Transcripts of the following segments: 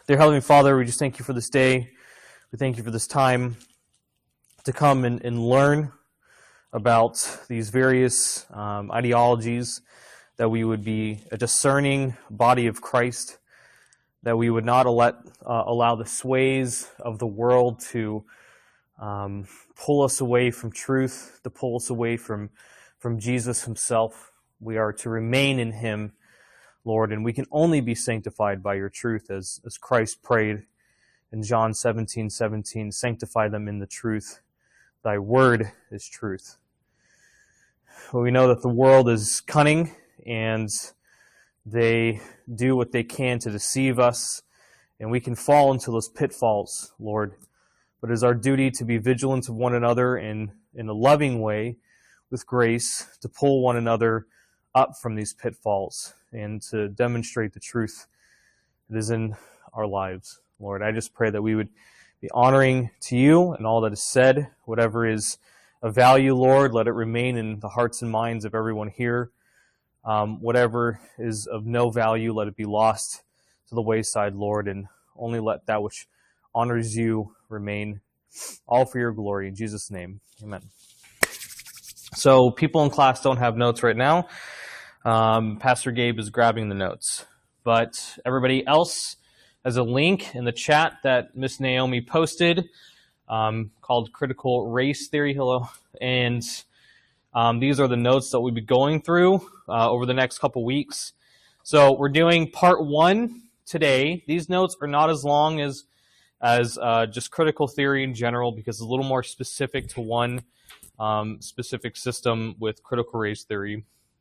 Dear Heavenly Father, we just thank you for this day. We thank you for this time to come and learn about these various ideologies, that we would be a discerning body of Christ, that we would not allow the sways of the world to pull us away from truth, to pull us away from Jesus himself. We are to remain in him, Lord, and we can only be sanctified by your truth, as Christ prayed in John 17:17, sanctify them in the truth. Thy word is truth. Well, we know that the world is cunning, and they do what they can to deceive us, and we can fall into those pitfalls, Lord. But it is our duty to be vigilant of one another in a loving way, with grace, to pull one another up from these pitfalls and to demonstrate the truth that is in our lives. Lord, I just pray that we would be honoring to you and all that is said. Whatever is of value, Lord, let it remain in the hearts and minds of everyone here. Whatever is of no value, let it be lost to the wayside, Lord, and only let that which honors you remain, all for your glory. In Jesus' name, amen. So people in class don't have notes right now. Pastor Gabe is grabbing the notes. But everybody else has a link in the chat that Miss Naomi posted called Critical Race Theory. Hello. And these are the notes that we'll be going through over the next couple weeks. So we're doing part 1 today. These notes are not as long as just critical theory in general, because it's a little more specific to one specific system with critical race theory.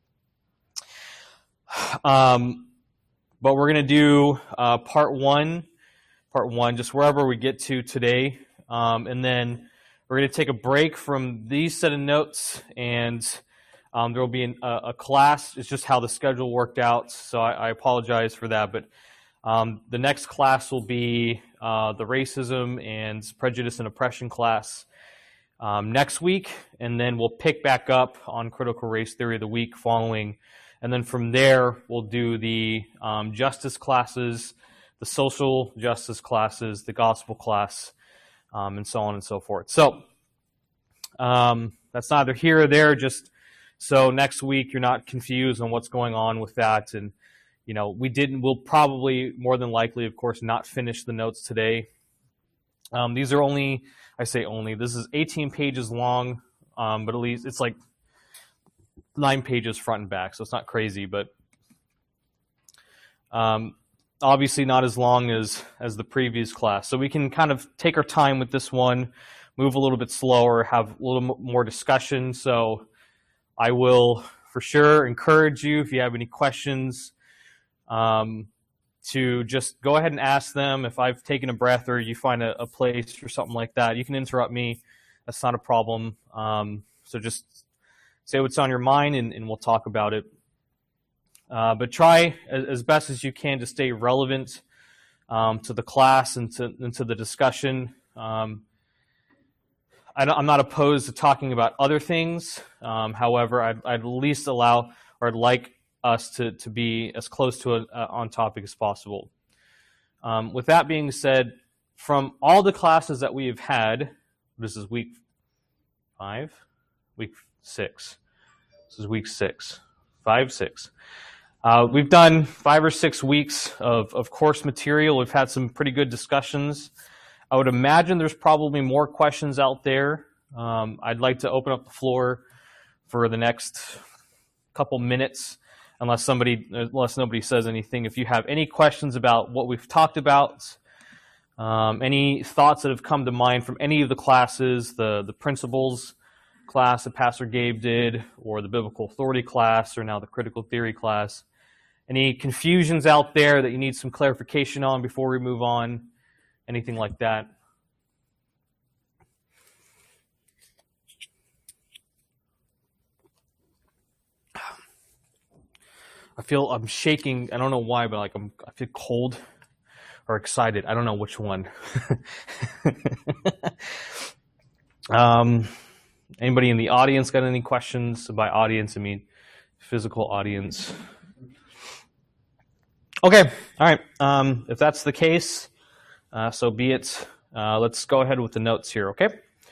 But we're going to do part one, just wherever we get to today. And then we're going to take a break from these set of notes, and there will be a class. It's just how the schedule worked out, so I apologize for that. But the next class will be the racism and prejudice and oppression class next week, and then we'll pick back up on critical race theory the week following. And then from there, we'll do the justice classes, the social justice classes, the gospel class, and so on and so forth. So that's neither here or there, just so next week you're not confused on what's going on with that. And, you know, we'll probably, more than likely, of course, not finish the notes today. These are this is 18 pages long, but at least it's like 9 pages front and back, so it's not crazy, but obviously not as long as the previous class. So we can kind of take our time with this one, move a little bit slower, have a little more discussion. So I will for sure encourage you, if you have any questions, to just go ahead and ask them. If I've taken a breath or you find a place or something like that, you can interrupt me. That's not a problem. So just say what's on your mind, and we'll talk about it. But try as best as you can to stay relevant to the class and to the discussion. I'm not opposed to talking about other things. However, I'd at least allow, or I'd like us to be as close to an on topic as possible. With that being said, from all the classes that we have had, this is week 6. This is week 6. 5, 6. We've done 5 or 6 weeks of course material. We've had some pretty good discussions. I would imagine there's probably more questions out there. I'd like to open up the floor for the next couple minutes, unless nobody says anything. If you have any questions about what we've talked about, any thoughts that have come to mind from any of the classes, the principles class that Pastor Gabe did, or the biblical authority class, or now the critical theory class, any confusions out there that you need some clarification on before we move on, anything like that? I'm shaking. I don't know why, but I feel cold or excited. I don't know which one. Anybody in the audience got any questions? By audience, I mean physical audience. Okay, all right. If that's the case, so be it. Let's go ahead with the notes here, okay?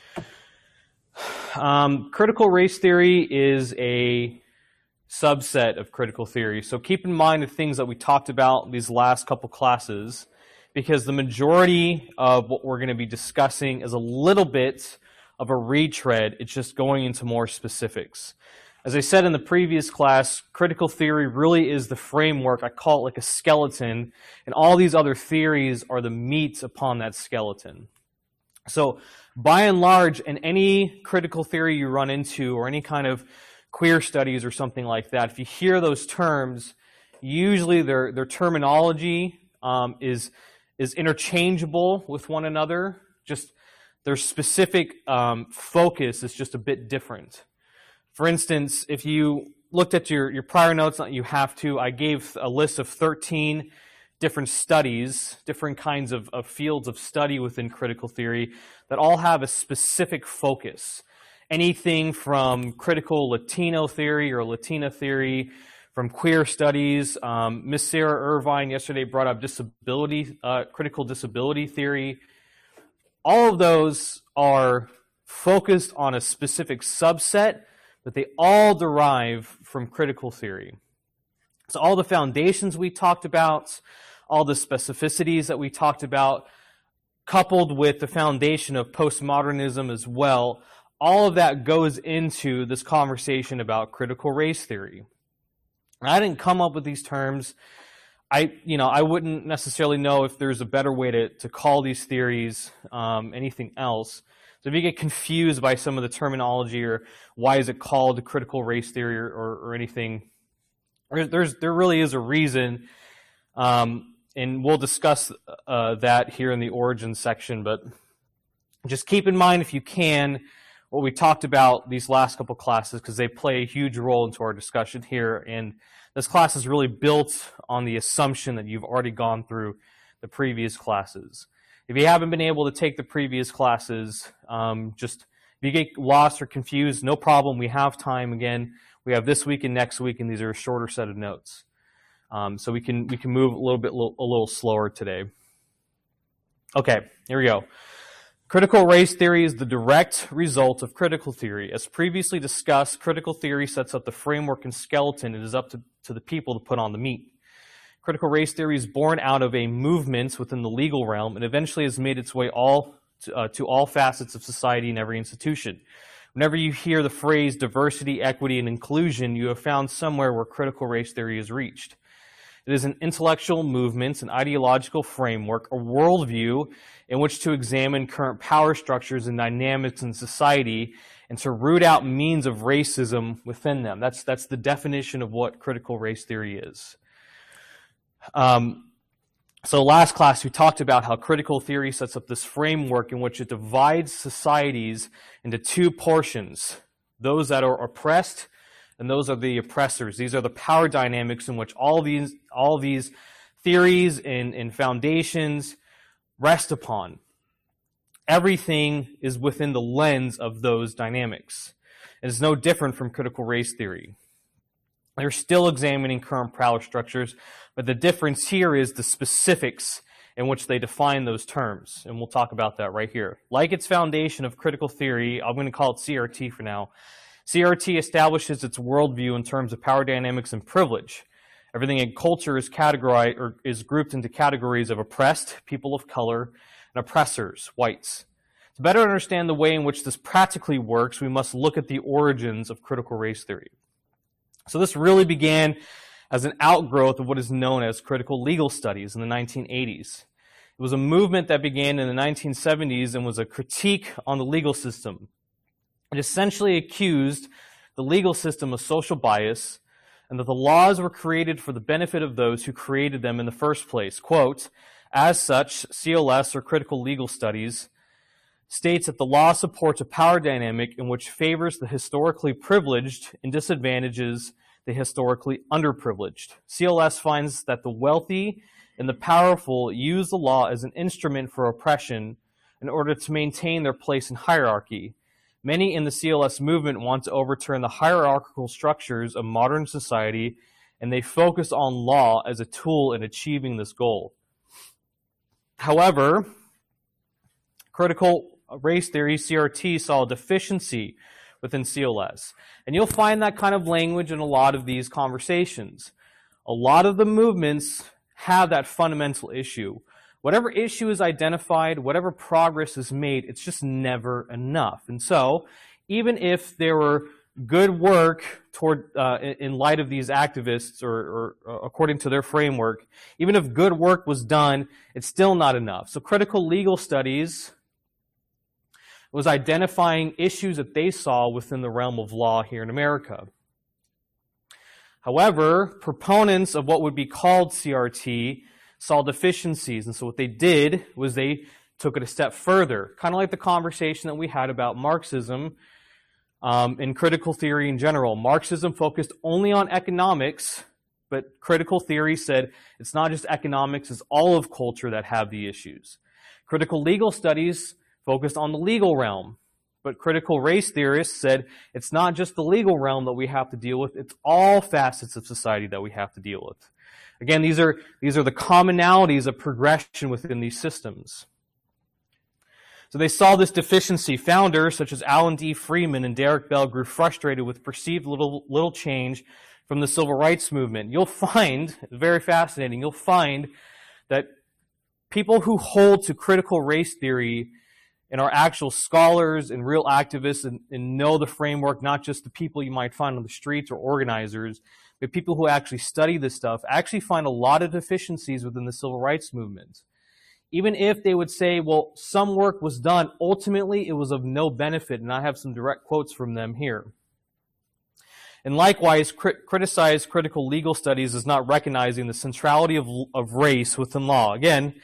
Critical race theory is a subset of critical theory. So keep in mind the things that we talked about these last couple classes, because the majority of what we're going to be discussing is a little bit of a retread. It's just going into more specifics. As I said in the previous class, critical theory really is the framework. I call it like a skeleton, and all these other theories are the meat upon that skeleton. So by and large, in any critical theory you run into, or any kind of queer studies or something like that, if you hear those terms, usually their terminology is interchangeable with one another. Just their specific focus is just a bit different. For instance, if you looked at your prior notes, not you have to, I gave a list of 13 different studies, different kinds of fields of study within critical theory that all have a specific focus. Anything from critical Latino theory or Latina theory, from queer studies. Miss Sarah Irvine yesterday brought up critical disability theory. All of those are focused on a specific subset, but they all derive from critical theory. So all the foundations we talked about, all the specificities that we talked about, coupled with the foundation of postmodernism as well, all of that goes into this conversation about critical race theory. I didn't come up with these terms. I wouldn't necessarily know if there's a better way to call these theories anything else. So if you get confused by some of the terminology, or why is it called critical race theory or anything, there really is a reason, and we'll discuss that here in the origin section. But just keep in mind, if you can, what we talked about these last couple classes, because they play a huge role into our discussion here. And this class is really built on the assumption that you've already gone through the previous classes. If you haven't been able to take the previous classes, if you get lost or confused, no problem. We have time again. We have this week and next week, and these are a shorter set of notes. So we can move a little slower today. Okay, here we go. Critical race theory is the direct result of critical theory. As previously discussed, critical theory sets up the framework and skeleton. It is up to the people to put on the meat. Critical race theory is born out of a movement within the legal realm and eventually has made its way to all facets of society and every institution. Whenever you hear the phrase diversity, equity, and inclusion, you have found somewhere where critical race theory is reached. It is an intellectual movement, an ideological framework, a worldview in which to examine current power structures and dynamics in society and to root out means of racism within them. That's the definition of what critical race theory is. So last class we talked about how critical theory sets up this framework in which it divides societies into two portions, those that are oppressed and those are the oppressors. These are the power dynamics in which all these theories and foundations rest upon. Everything is within the lens of those dynamics. It is no different from critical race theory. They're still examining current power structures, but the difference here is the specifics in which they define those terms, and we'll talk about that right here. Like its foundation of critical theory, I'm going to call it CRT for now. CRT establishes its worldview in terms of power dynamics and privilege. Everything in culture is categorized or is grouped into categories of oppressed, people of color, and oppressors, whites. To better understand the way in which this practically works, we must look at the origins of critical race theory. So this really began as an outgrowth of what is known as critical legal studies in the 1980s. It was a movement that began in the 1970s and was a critique on the legal system. It essentially accused the legal system of social bias and that the laws were created for the benefit of those who created them in the first place. Quote, as such, CLS, or critical legal studies, states that the law supports a power dynamic in which favors the historically privileged and disadvantages the historically underprivileged. CLS finds that the wealthy and the powerful use the law as an instrument for oppression in order to maintain their place in hierarchy. Many in the CLS movement want to overturn the hierarchical structures of modern society, and they focus on law as a tool in achieving this goal. However, critical race theory, CRT, saw a deficiency within CLS. And you'll find that kind of language in a lot of these conversations. A lot of the movements have that fundamental issue. Whatever issue is identified, whatever progress is made, it's just never enough. And so, even if there were good work toward in light of these activists or according to their framework, even if good work was done, it's still not enough. So critical legal studies was identifying issues that they saw within the realm of law here in America. However, proponents of what would be called CRT saw deficiencies, and so what they did was they took it a step further, kind of like the conversation that we had about Marxism in critical theory in general. Marxism focused only on economics, but critical theory said it's not just economics, it's all of culture that have the issues. Critical legal studies focused on the legal realm, but critical race theorists said it's not just the legal realm that we have to deal with, it's all facets of society that we have to deal with. Again, these are the commonalities of progression within these systems. So they saw this deficiency. Founders such as Alan D. Freeman and Derek Bell grew frustrated with perceived little change from the civil rights movement. You'll find, very fascinating, you'll find that people who hold to critical race theory and are actual scholars and real activists and know the framework, not just the people you might find on the streets or organizers, but people who actually study this stuff, actually find a lot of deficiencies within the civil rights movement. Even if they would say, well, some work was done, ultimately it was of no benefit, and I have some direct quotes from them here. And likewise, criticize critical legal studies as not recognizing the centrality of race within law. Again,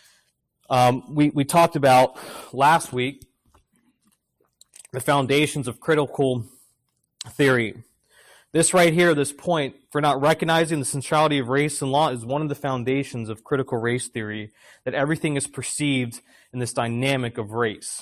we talked about last week the foundations of critical theory. This right here, this point, for not recognizing the centrality of race and law, is one of the foundations of critical race theory, that everything is perceived in this dynamic of race.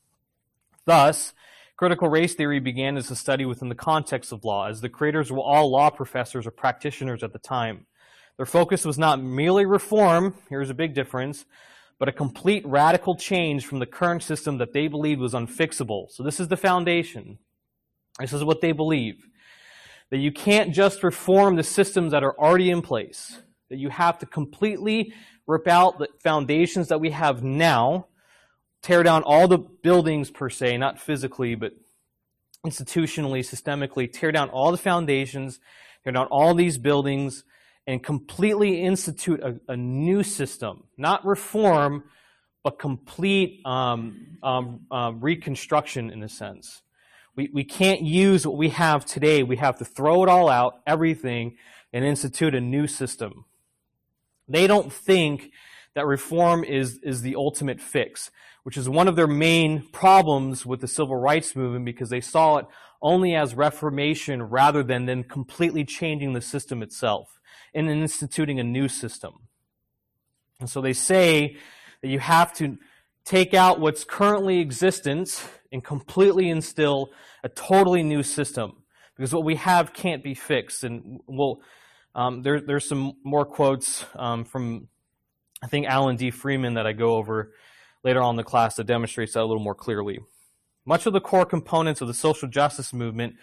Thus, critical race theory began as a study within the context of law, as the creators were all law professors or practitioners at the time. Their focus was not merely reform, here's a big difference, but a complete radical change from the current system that they believed was unfixable. So this is the foundation. This is what they believe. That you can't just reform the systems that are already in place. That you have to completely rip out the foundations that we have now, tear down all the buildings per se, not physically, but institutionally, systemically, tear down all the foundations, tear down all these buildings, and completely institute a new system. Not reform, but complete reconstruction in a sense. We can't use what we have today. We have to throw it all out, everything, and institute a new system. They don't think that reform is the ultimate fix, which is one of their main problems with the civil rights movement, because they saw it only as reformation rather than completely changing the system itself and instituting a new system. And so they say that you have to take out what's currently existent and completely instill a totally new system, because what we have can't be fixed. And there's some more quotes from, I think, Alan D. Freeman that I go over later on in the class that demonstrates that a little more clearly. Much of the core components of the social justice movement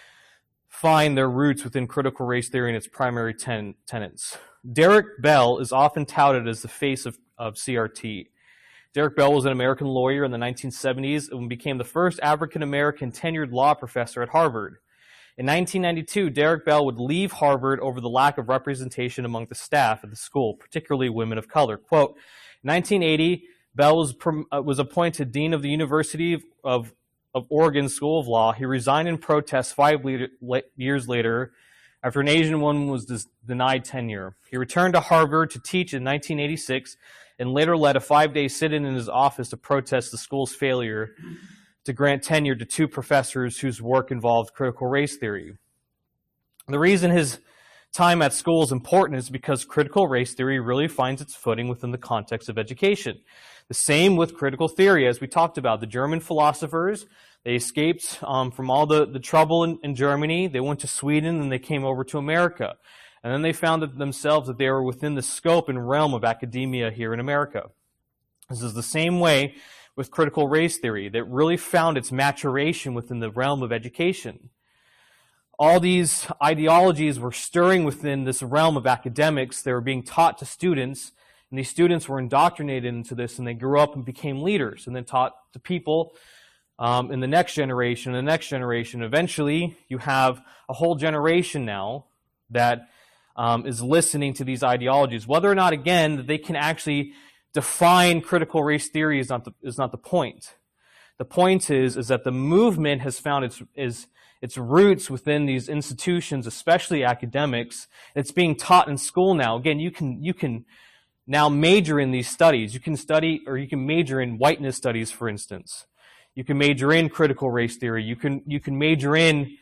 find their roots within critical race theory and its primary tenets. Derek Bell is often touted as the face of CRT. Derek Bell was an American lawyer in the 1970s and became the first African-American tenured law professor at Harvard. In 1992, Derek Bell would leave Harvard over the lack of representation among the staff at the school, particularly women of color. Quote, in 1980, Bell was appointed dean of the University of Oregon School of Law. He resigned in protest 5 years later after an Asian woman was denied tenure. He returned to Harvard to teach in 1986 and later led a 5-day sit-in his office to protest the school's failure to grant tenure to 2 professors whose work involved critical race theory. The reason his time at school is important is because critical race theory really finds its footing within the context of education. The same with critical theory, as we talked about. The German philosophers, they escaped from all the trouble in Germany. They went to Sweden and they came over to America. And then they found themselves that they were within the scope and realm of academia here in America. This is the same way with critical race theory that really found its maturation within the realm of education. All these ideologies were stirring within this realm of academics. They were being taught to students, and these students were indoctrinated into this, and they grew up and became leaders, and then taught to people in the next generation, and the next generation. Eventually, you have a whole generation now that is listening to these ideologies. Whether or not, again, that they can actually define critical race theory is not the point. The point is that the movement has found its roots within these institutions, especially academics. It's being taught in school now. Again, you can now major in these studies. You can study, or you can major in whiteness studies, for instance. You can major in critical race theory. You can major in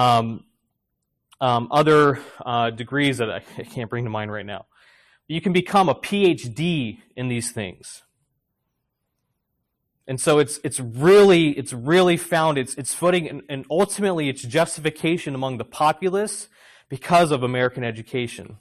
other degrees that I can't bring to mind right now. You can become a PhD in these things. And so it's really found its footing and ultimately its justification among the populace because of American education.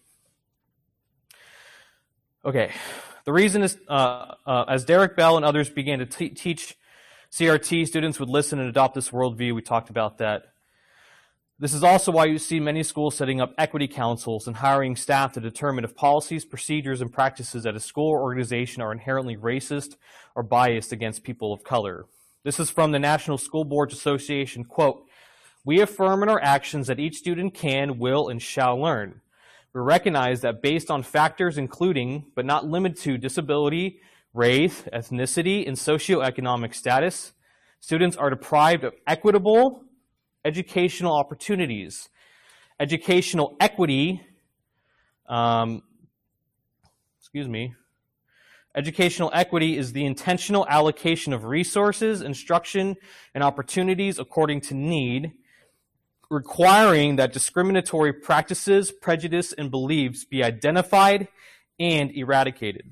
Okay, the reason is as Derek Bell and others began to teach CRT, students would listen and adopt this worldview. We talked about that. This is also why you see many schools setting up equity councils and hiring staff to determine if policies, procedures, and practices at a school or organization are inherently racist or biased against people of color. This is from the National School Boards Association, quote, "We affirm in our actions that each student can, will, and shall learn. We recognize that based on factors including, but not limited to, disability, race, ethnicity, and socioeconomic status, students are deprived of equitable educational opportunities. Educational equity, Educational equity is the intentional allocation of resources, instruction, and opportunities according to need, requiring that discriminatory practices, prejudice, and beliefs be identified and eradicated."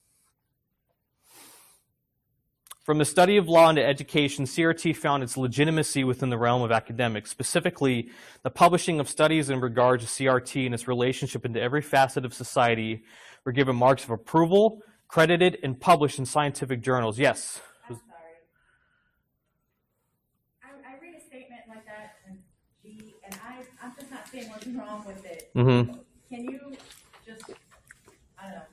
From the study of law into education, CRT found its legitimacy within the realm of academics. Specifically, the publishing of studies in regard to CRT and its relationship into every facet of society were given marks of approval, credited, and published in scientific journals. Yes? I'm sorry. I read a statement like that, and I'm just not seeing what's wrong with it. Mm-hmm. Can you just, I don't know.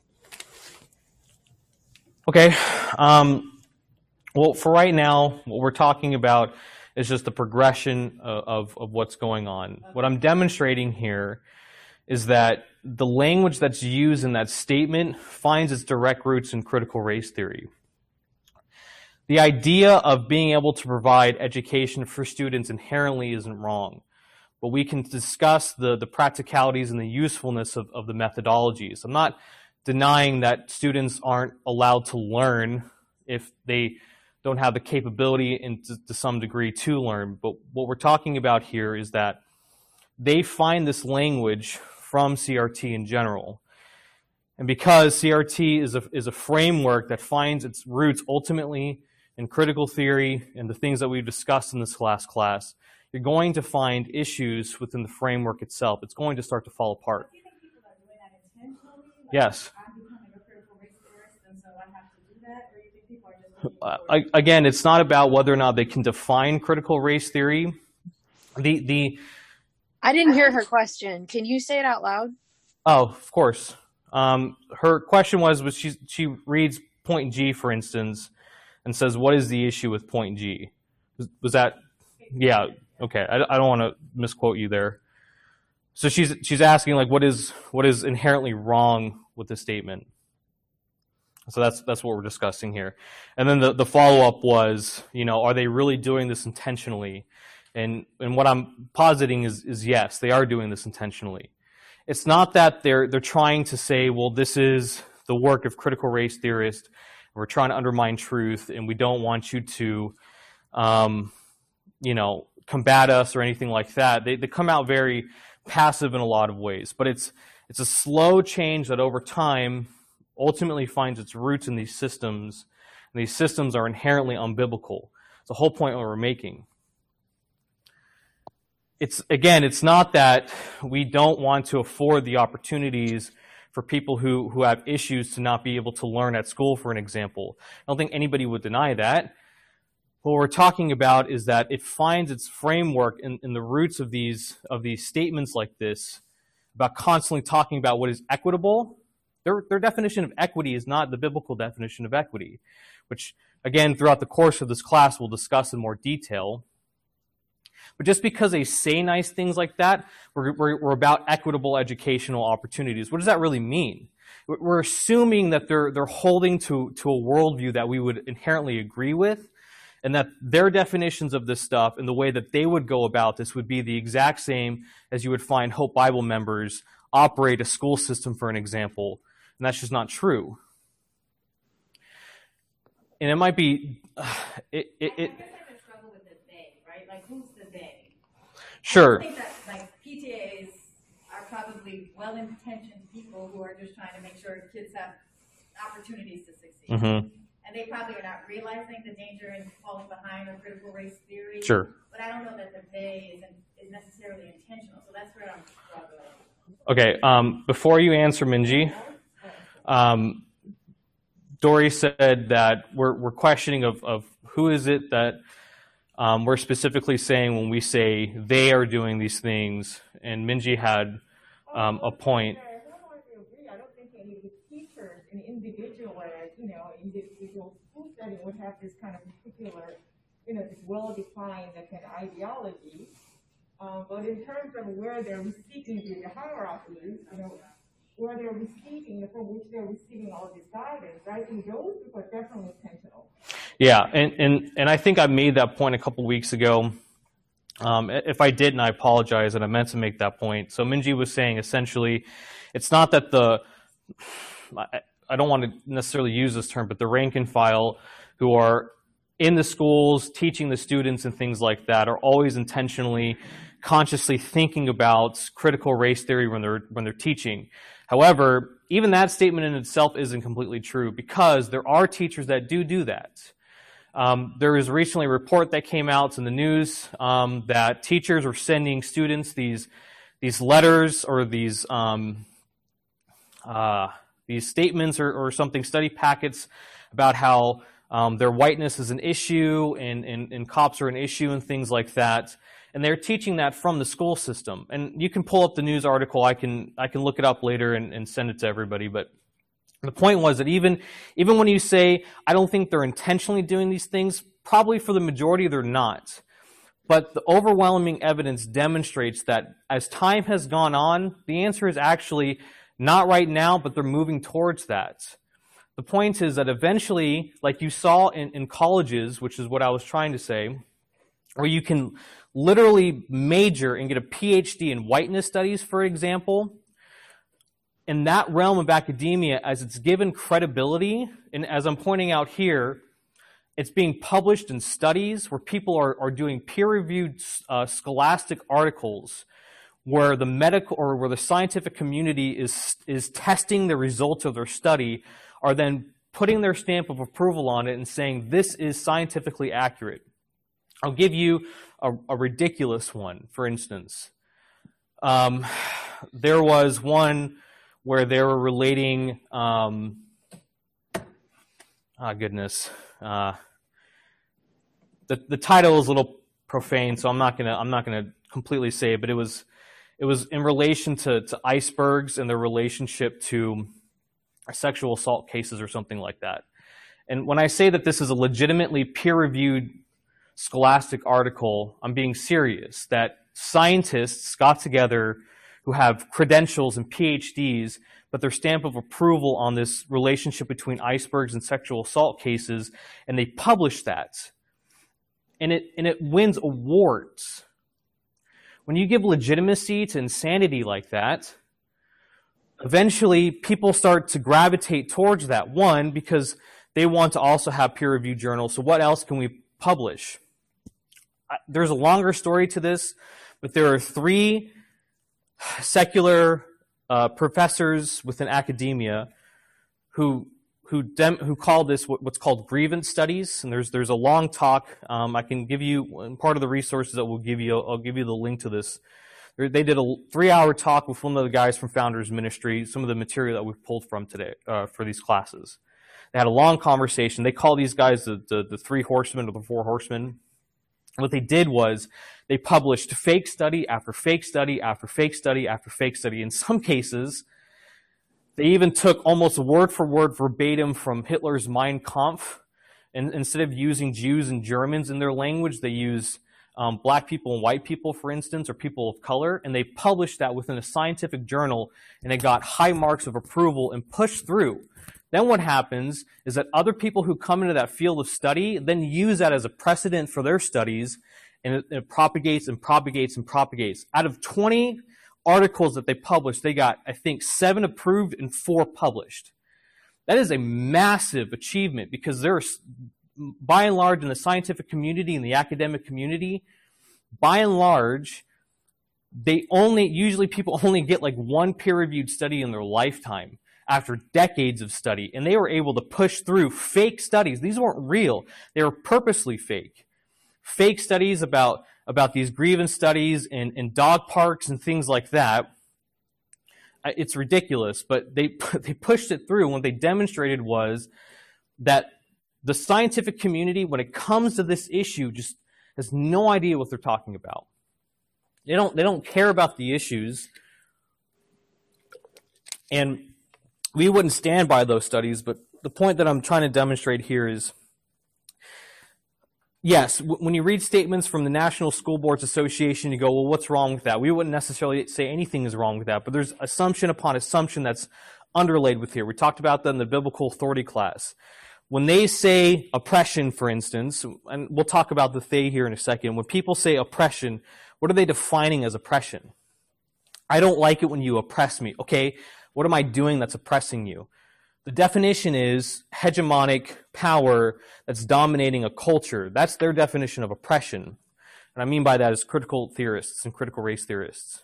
Okay. Well, for right now, what we're talking about is just the progression of what's going on. What I'm demonstrating here is that the language that's used in that statement finds its direct roots in critical race theory. The idea of being able to provide education for students inherently isn't wrong, but we can discuss the practicalities and the usefulness of the methodologies. I'm not denying that students aren't allowed to learn if they don't have the capability and to some degree to learn. But what we're talking about here is that they find this language from CRT in general. And because CRT is a framework that finds its roots ultimately in critical theory and the things that we've discussed in this last class, you're going to find issues within the framework itself. It's going to start to fall apart. Do you think people are doing that intentionally? Like, yes. I'm becoming a critical race theorist, and so I have to do that? Or do you think people are just again, it's not about whether or not they can define critical race theory. I didn't hear her question. Can you say it out loud? Oh, of course. Her question was she reads point G, for instance, and says, "What is the issue with point G?" Was that? Yeah. Okay. I don't want to misquote you there. So she's asking, like, what is inherently wrong with this statement? So that's what we're discussing here. And then the follow-up was, are they really doing this intentionally? And what I'm positing is yes, they are doing this intentionally. It's not that they're trying to say, well, this is the work of critical race theorists. We're trying to undermine truth, and we don't want you to, combat us or anything like that. They come out very passive in a lot of ways. But it's a slow change that over time ultimately finds its roots in these systems, and these systems are inherently unbiblical. It's the whole point we're making. It's not that we don't want to afford the opportunities for people who have issues to not be able to learn at school, for an example. I don't think anybody would deny that. What we're talking about is that it finds its framework in the roots of these statements like this, about constantly talking about what is equitable. Their definition of equity is not the biblical definition of equity, which, again, throughout the course of this class, we'll discuss in more detail. But just because they say nice things like that, we're about equitable educational opportunities. What does that really mean? We're assuming that they're holding to a worldview that we would inherently agree with, and that their definitions of this stuff and the way that they would go about this would be the exact same as you would find Hope Bible members operate a school system, for an example. And that's just not true. And it might be... I guess I have a struggle with the they, right? Like, who's the they? Sure. I think that, like, PTAs are probably well-intentioned people who are just trying to make sure kids have opportunities to succeed. Mm-hmm. And they probably are not realizing the danger in falling behind on critical race theory. Sure. But I don't know that the they is necessarily intentional. So that's where I'm struggling. Okay, before you answer, Minji, Dory said that we're questioning of who is it that we're specifically saying when we say they are doing these things, and Minji had a point. I don't think any of the teachers in individual school setting would have this kind of particular, this well-defined kind of ideology. But in terms of where they're receiving the hierarchies, where they're receiving, from which they're receiving all this guidance, I think those people are definitely intentional. Yeah, and I think I made that point a couple weeks ago. If I didn't, I apologize, and I meant to make that point. So Minji was saying essentially, it's not that I don't want to necessarily use this term, but the rank and file who are in the schools, teaching the students and things like that, are always intentionally, consciously thinking about critical race theory when they're teaching. However, even that statement in itself isn't completely true, because there are teachers that do that. There was recently a report that came out in the news that teachers were sending students these letters or these statements or something, study packets about how their whiteness is an issue and cops are an issue and things like that. And they're teaching that from the school system. And you can pull up the news article. I can look it up later and send it to everybody. But the point was that even when you say, I don't think they're intentionally doing these things, probably for the majority they're not. But the overwhelming evidence demonstrates that as time has gone on, the answer is actually not right now, but they're moving towards that. The point is that eventually, like you saw in colleges, which is what I was trying to say, where you can literally major and get a PhD in whiteness studies, for example, in that realm of academia, as it's given credibility, and as I'm pointing out here, it's being published in studies where people are doing peer-reviewed scholastic articles where the medical or where the scientific community is testing the results of their study, are then putting their stamp of approval on it and saying this is scientifically accurate. I'll give you a ridiculous one, for instance. There was one where they were relating, the title is a little profane, so I'm not gonna completely say it, but it was in relation to icebergs and their relationship to sexual assault cases or something like that. And when I say that this is a legitimately peer-reviewed scholastic article, I'm being serious, that scientists got together who have credentials and PhDs, but their stamp of approval on this relationship between icebergs and sexual assault cases, and they published that. And it wins awards. When you give legitimacy to insanity like that, eventually people start to gravitate towards that. One, because they want to also have peer-reviewed journals, so what else can we publish? There's a longer story to this, but there are 3 secular professors within academia who call this what's called grievance studies, and there's a long talk. I can give you part of the resources that I'll give you the link to this They did a 3-hour talk with one of the guys from Founders Ministry, some of the material that we've pulled from today for these classes. They had a long conversation. They call these guys the 3 horsemen or the 4 horsemen. What they did was they published fake study after fake study after fake study after fake study. In some cases, they even took almost word for word verbatim from Hitler's Mein Kampf. And instead of using Jews and Germans in their language, they use black people and white people, for instance, or people of color. And they published that within a scientific journal, and it got high marks of approval and pushed through. Then what happens is that other people who come into that field of study then use that as a precedent for their studies, and it propagates and propagates and propagates. Out of 20 articles that they published, they got, I think, 7 approved and 4 published. That is a massive achievement, because there's, by and large, in the scientific community and the academic community, by and large, usually people only get like 1 peer-reviewed study in their lifetime after decades of study, and they were able to push through fake studies. These weren't real. They were purposely fake. Fake studies about these grievance studies in dog parks and things like that. It's ridiculous, but they pushed it through. What they demonstrated was that the scientific community, when it comes to this issue, just has no idea what they're talking about. They don't care about the issues, and we wouldn't stand by those studies. But the point that I'm trying to demonstrate here is, yes, when you read statements from the National School Boards Association, you go, well, what's wrong with that? We wouldn't necessarily say anything is wrong with that, but there's assumption upon assumption that's underlaid with here. We talked about that in the biblical authority class. When they say oppression, for instance, and we'll talk about the they here in a second, when people say oppression, what are they defining as oppression? I don't like it when you oppress me. Okay, what am I doing that's oppressing you? The definition is hegemonic power that's dominating a culture. That's their definition of oppression. And I mean by that is critical theorists and critical race theorists.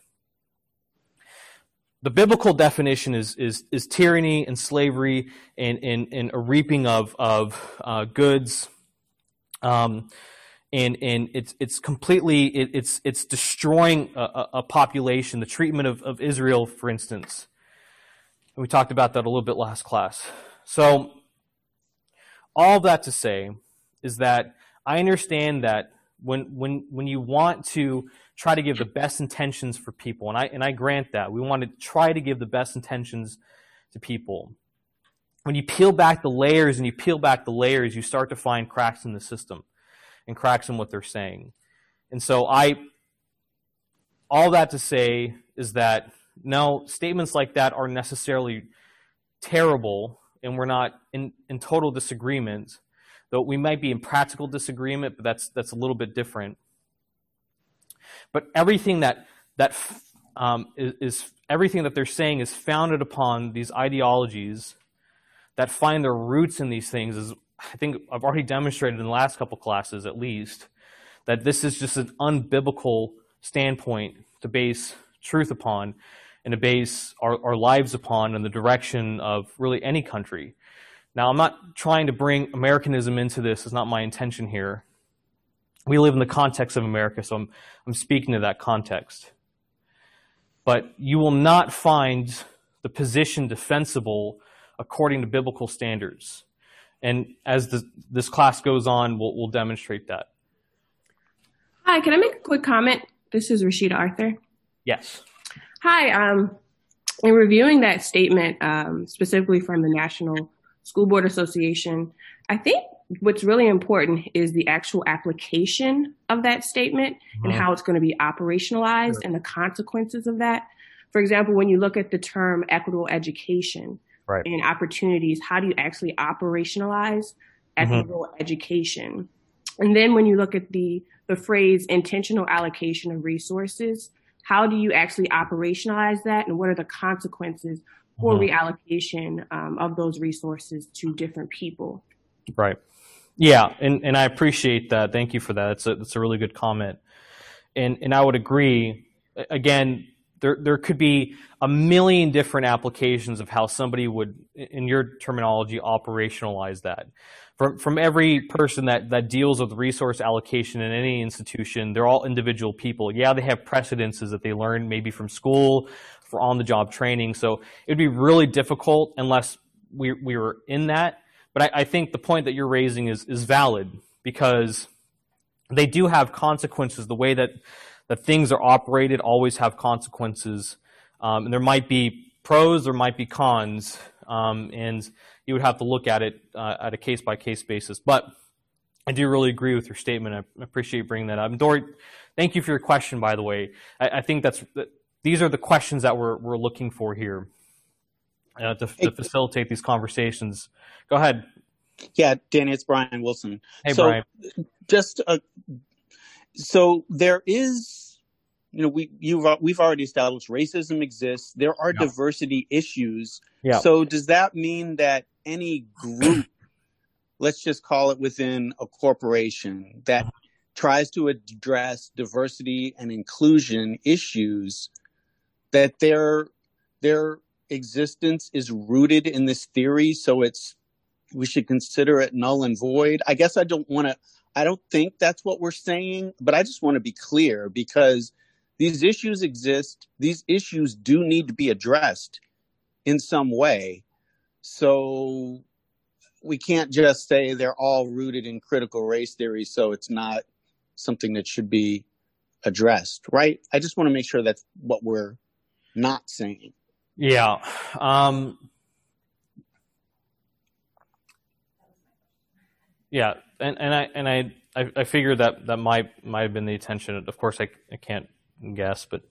The biblical definition is tyranny and slavery and a reaping of goods. And it's completely, it's destroying a population, the treatment of Israel, for instance. And we talked about that a little bit last class. So all that to say is that I understand that when you want to try to give the best intentions for people, and I grant that, we want to try to give the best intentions to people. When you peel back the layers and you peel back the layers, you start to find cracks in the system and cracks in what they're saying. And so all that to say is that no, statements like that are necessarily terrible, and we're not in total disagreement, though we might be in practical disagreement, but that's a little bit different. But everything that everything that they're saying is founded upon these ideologies that find their roots in these things. Is, I think I've already demonstrated in the last couple classes, at least, that this is just an unbiblical standpoint to base truth upon and to base our lives upon in the direction of really any country. Now, I'm not trying to bring Americanism into this. It's not my intention here. We live in the context of America, so I'm speaking to that context. But you will not find the position defensible according to biblical standards. And as this class goes on, we'll demonstrate that. Hi, can I make a quick comment? This is Rashida Arthur. Yes. Hi, in reviewing that statement, specifically from the National School Board Association, I think what's really important is the actual application of that statement and how it's going to be operationalized and the consequences of that. For example, when you look at the term equitable education and opportunities, how do you actually operationalize equitable education? And then when you look at the phrase intentional allocation of resources, how do you actually operationalize that, and what are the consequences for reallocation of those resources to different people? Right. Yeah, and I appreciate that. Thank you for that. It's a really good comment. And I would agree. Again, there could be a million different applications of how somebody would, in your terminology, operationalize that. From every person that deals with resource allocation in any institution, they're all individual people. Yeah, they have precedences that they learn maybe from school, for on-the-job training. So it'd be really difficult unless we were in that. But I think the point that you're raising is valid, because they do have consequences. The way that things are operated always have consequences. And there might be pros, there might be cons. And you would have to look at it at a case-by-case basis. But I do really agree with your statement. I appreciate bringing that up. And Dory, thank you for your question, by the way. I think these are the questions that we're looking for here to facilitate these conversations. Go ahead. Yeah, Danny, it's Brian Wilson. Hey, Brian. So there is, we've already established racism exists. There are diversity issues. Yeah. So does that mean that any group, let's just call it within a corporation, that tries to address diversity and inclusion issues, that their existence is rooted in this theory, so we should consider it null and void? I guess I don't think that's what we're saying, but I just want to be clear, because these issues exist. These issues do need to be addressed in some way. So we can't just say they're all rooted in critical race theory, so it's not something that should be addressed, right? I just want to make sure that's what we're not saying. Yeah. Yeah. And I figured that might have been the intention. Of course, I can't guess, but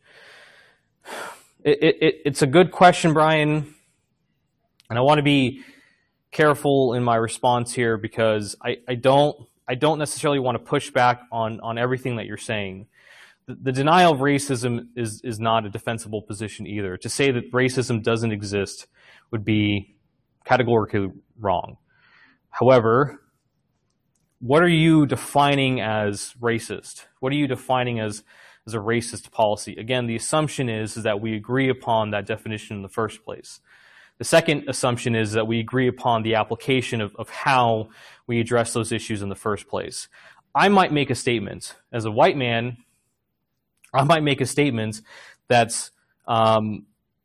it's a good question, Brian. And I want to be careful in my response here, because I don't necessarily want to push back on everything that you're saying. The denial of racism is not a defensible position either. To say that racism doesn't exist would be categorically wrong. However, what are you defining as racist? What are you defining as a racist policy? Again, the assumption is that we agree upon that definition in the first place. The second assumption is that we agree upon the application of how we address those issues in the first place. I might make a statement as a white man. I might make a statement that's, white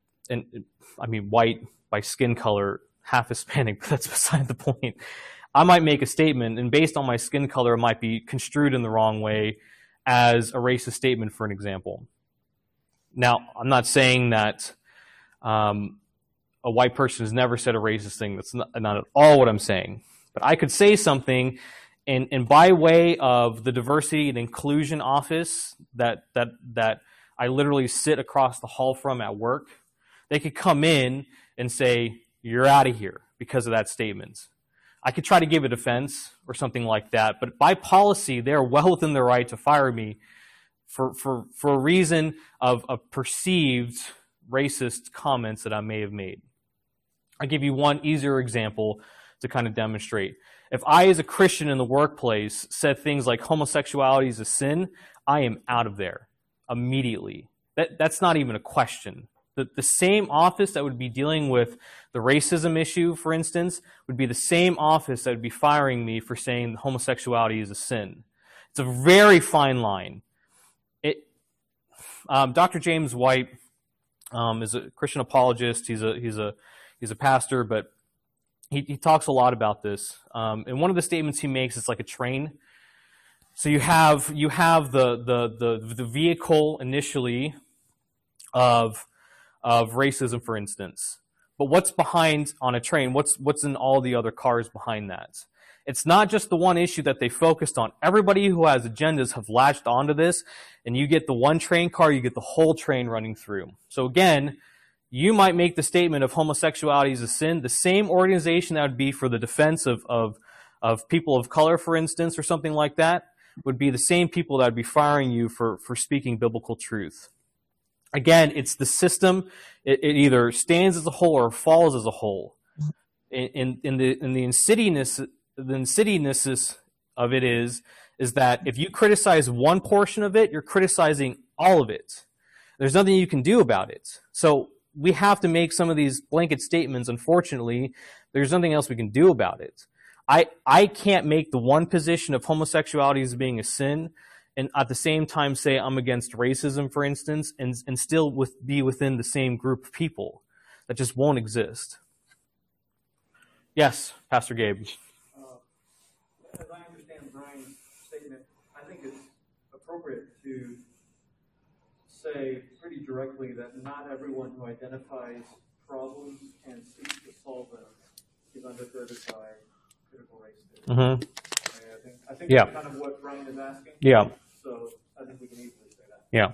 by skin color, half Hispanic, but that's beside the point. I might make a statement, and based on my skin color, it might be construed in the wrong way as a racist statement, for an example. Now, I'm not saying that a white person has never said a racist thing. That's not at all what I'm saying. But I could say something, and by way of the diversity and inclusion office that I literally sit across the hall from at work, they could come in and say, "You're out of here," because of that statement. I could try to give a defense or something like that, but by policy, they're well within their right to fire me for a reason of perceived racist comments that I may have made. I'll give you one easier example to kind of demonstrate. If I, as a Christian in the workplace, said things like homosexuality is a sin, I am out of there immediately. That's not even a question. The same office that would be dealing with the racism issue, for instance, would be the same office that would be firing me for saying homosexuality is a sin. It's a very fine line. Dr. James White is a Christian apologist. He's a pastor, but he talks a lot about this. And one of the statements he makes is like a train. So you have the vehicle initially of racism, for instance. But what's behind on a train? What's in all the other cars behind that? It's not just the one issue that they focused on. Everybody who has agendas have latched onto this, and you get the one train car, you get the whole train running through. So again, you might make the statement of homosexuality is a sin. The same organization that would be for the defense of people of color, for instance, or something like that, would be the same people that would be firing you for speaking biblical truth. Again, it's the system. It either stands as a whole or falls as a whole. In the insidiousness of it is that if you criticize one portion of it, you're criticizing all of it. There's nothing you can do about it. So we have to make some of these blanket statements. Unfortunately, there's nothing else we can do about it. I can't make the one position of homosexuality as being a sin and at the same time say I'm against racism, for instance, and still be within the same group of people. That just won't exist. Yes, Pastor Gabe. As I understand Brian's statement, I think it's appropriate to say pretty directly that not everyone who identifies problems and seeks to solve them is undergirded by critical race theory. Mm-hmm. I think Yeah. that's kind of what Brian is asking. Yeah. So I think we can easily say that. Yeah.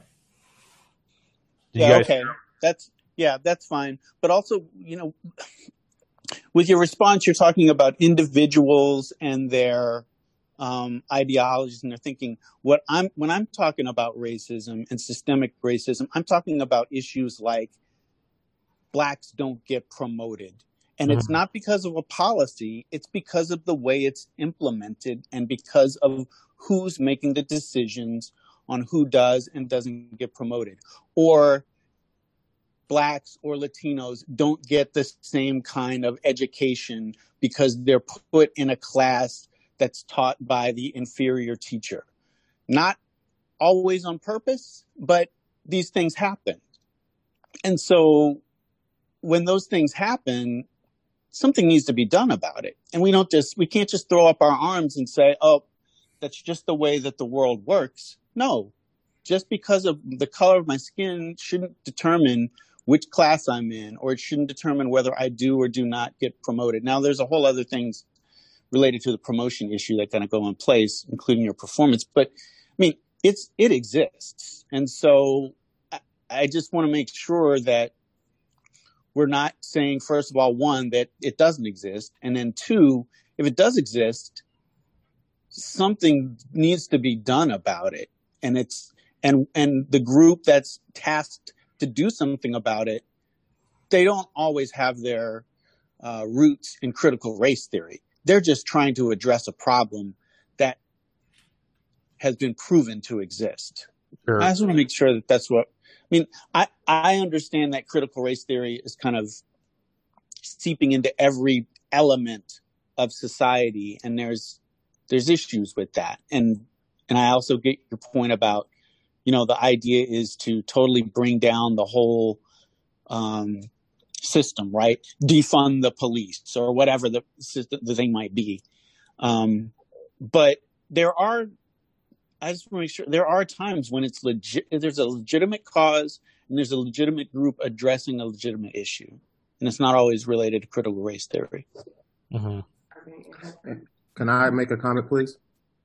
Yeah, okay. That's fine. But also, with your response, you're talking about individuals and their ideologies and their thinking. When I'm talking about racism and systemic racism, I'm talking about issues like blacks don't get promoted. And it's not because of a policy, it's because of the way it's implemented and because of who's making the decisions on who does and doesn't get promoted. Or blacks or Latinos don't get the same kind of education because they're put in a class that's taught by the inferior teacher. Not always on purpose, but these things happen. And so when those things happen, something needs to be done about it. And we can't just throw up our arms and say, oh, that's just the way that the world works. No, just because of the color of my skin shouldn't determine which class I'm in, or it shouldn't determine whether I do or do not get promoted. Now, there's a whole other things related to the promotion issue that kind of go in place, including your performance. But I mean, it exists. And so I just want to make sure that we're not saying, first of all, one, that it doesn't exist. And then two, if it does exist, something needs to be done about it. And and the group that's tasked to do something about it, they don't always have their roots in critical race theory. They're just trying to address a problem that has been proven to exist. Sure. I just want to make sure that that's what, I mean, I understand that critical race theory is kind of seeping into every element of society, and there's issues with that. And I also get your point about, the idea is to totally bring down the whole system, right? Defund the police or whatever the thing might be. But I just want to make sure there are times when it's there's a legitimate cause and there's a legitimate group addressing a legitimate issue. And it's not always related to critical race theory. Mm-hmm. Can I make a comment, please?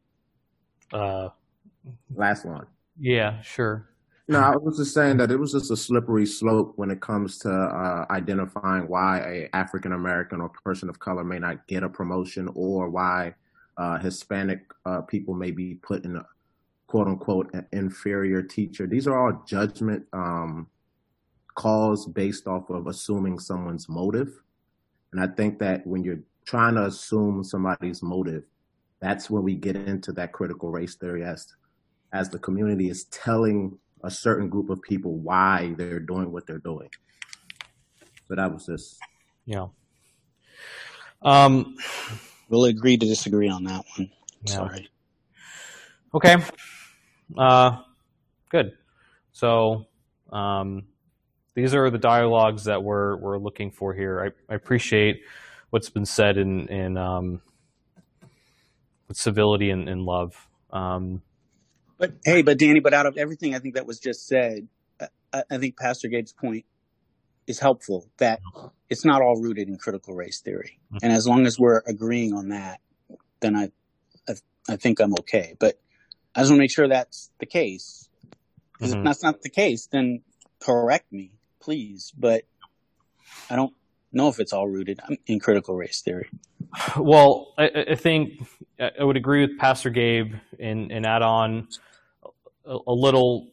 Last one. Yeah, sure. No, I was just saying that it was just a slippery slope when it comes to identifying why a African American or person of color may not get a promotion, or why Hispanic people may be put in a quote unquote an inferior teacher. These are all judgment calls based off of assuming someone's motive. And I think that when you're trying to assume somebody's motive, that's when we get into that critical race theory as the community is telling a certain group of people why they're doing what they're doing. So that was just. Yeah. We'll agree to disagree on that one. Yeah. Sorry. Okay. Good. So these are the dialogues that we're looking for here. I appreciate what's been said in with civility and love. But Danny, out of everything I think that was just said, I think Pastor Gabe's point is helpful, that it's not all rooted in critical race theory. Mm-hmm. And as long as we're agreeing on that, then I think I'm okay. But I just want to make sure that's the case. Because if that's not the case, then correct me, please. But I don't know if it's all rooted in critical race theory. Well, I think I would agree with Pastor Gabe and add on a little,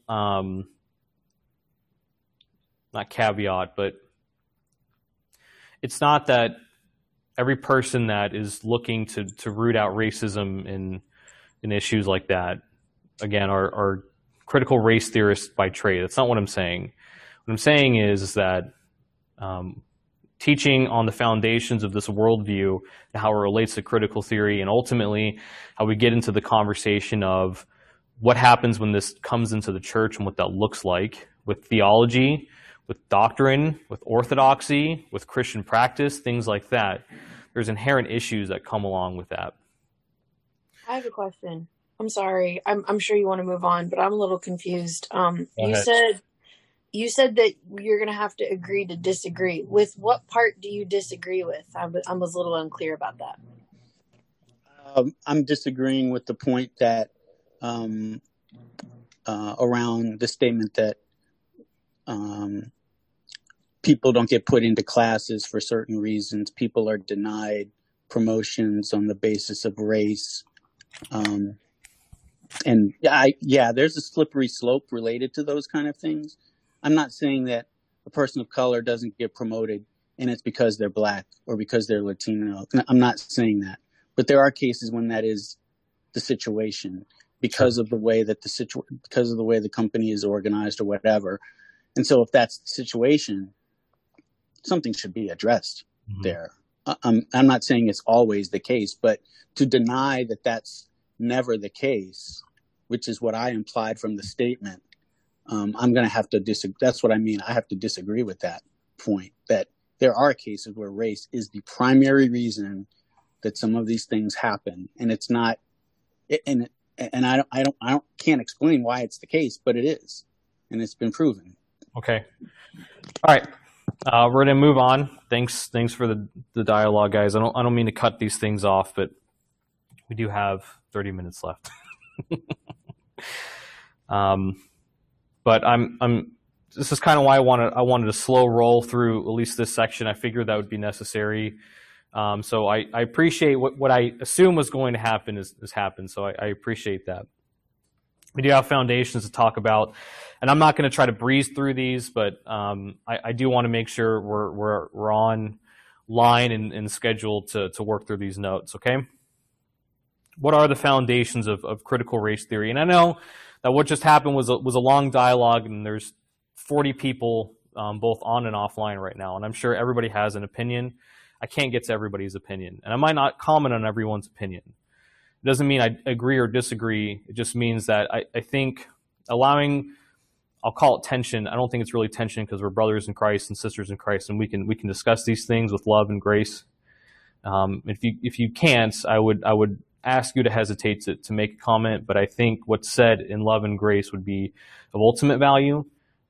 not caveat, but it's not that every person that is looking to root out racism in issues like that, again, are critical race theorist by trade. That's not what I'm saying. What I'm saying is that teaching on the foundations of this worldview and how it relates to critical theory, and ultimately how we get into the conversation of what happens when this comes into the church and what that looks like with theology, with doctrine, with orthodoxy, with Christian practice, things like that. There's inherent issues that come along with that. I have a question. I'm sorry. I'm sure you want to move on, but I'm a little confused. You said that you're going to have to agree to disagree. With what part do you disagree with? I was a little unclear about that. I'm disagreeing with the point that around the statement that people don't get put into classes for certain reasons. People are denied promotions on the basis of race. And there's a slippery slope related to those kind of things. I'm not saying that a person of color doesn't get promoted and it's because they're black or because they're Latino. I'm not saying that, but there are cases when that is the situation because of the way that because of the way the company is organized or whatever. And so if that's the situation, something should be addressed there. I'm not saying it's always the case, but to deny that that's never the case, which is what I implied from the statement, I'm going to have to disagree. That's what I mean. I have to disagree with that point, that there are cases where race is the primary reason that some of these things happen. And it's not, and I can't explain why it's the case, but it is. And it's been proven. Okay. All right. We're going to move on. Thanks for the dialogue, guys. I don't mean to cut these things off, but we do have 30 minutes left. But this is kind of why I wanted to slow roll through at least this section. I figured that would be necessary. So I appreciate what I assume was going to happen has happened. So I appreciate that. We do have foundations to talk about, and I'm not going to try to breeze through these, but I do want to make sure we're on line and scheduled to work through these notes. Okay. What are the foundations of critical race theory? And I know that what just happened was a long dialogue, and there's 40 people both on and offline right now, and I'm sure everybody has an opinion. I can't get to everybody's opinion, and I might not comment on everyone's opinion. It doesn't mean I agree or disagree. It just means that I think allowing, I'll call it tension. I don't think it's really tension because we're brothers in Christ and sisters in Christ, and we can discuss these things with love and grace. If you can't, I would ask you to hesitate to make a comment, but I think what's said in love and grace would be of ultimate value,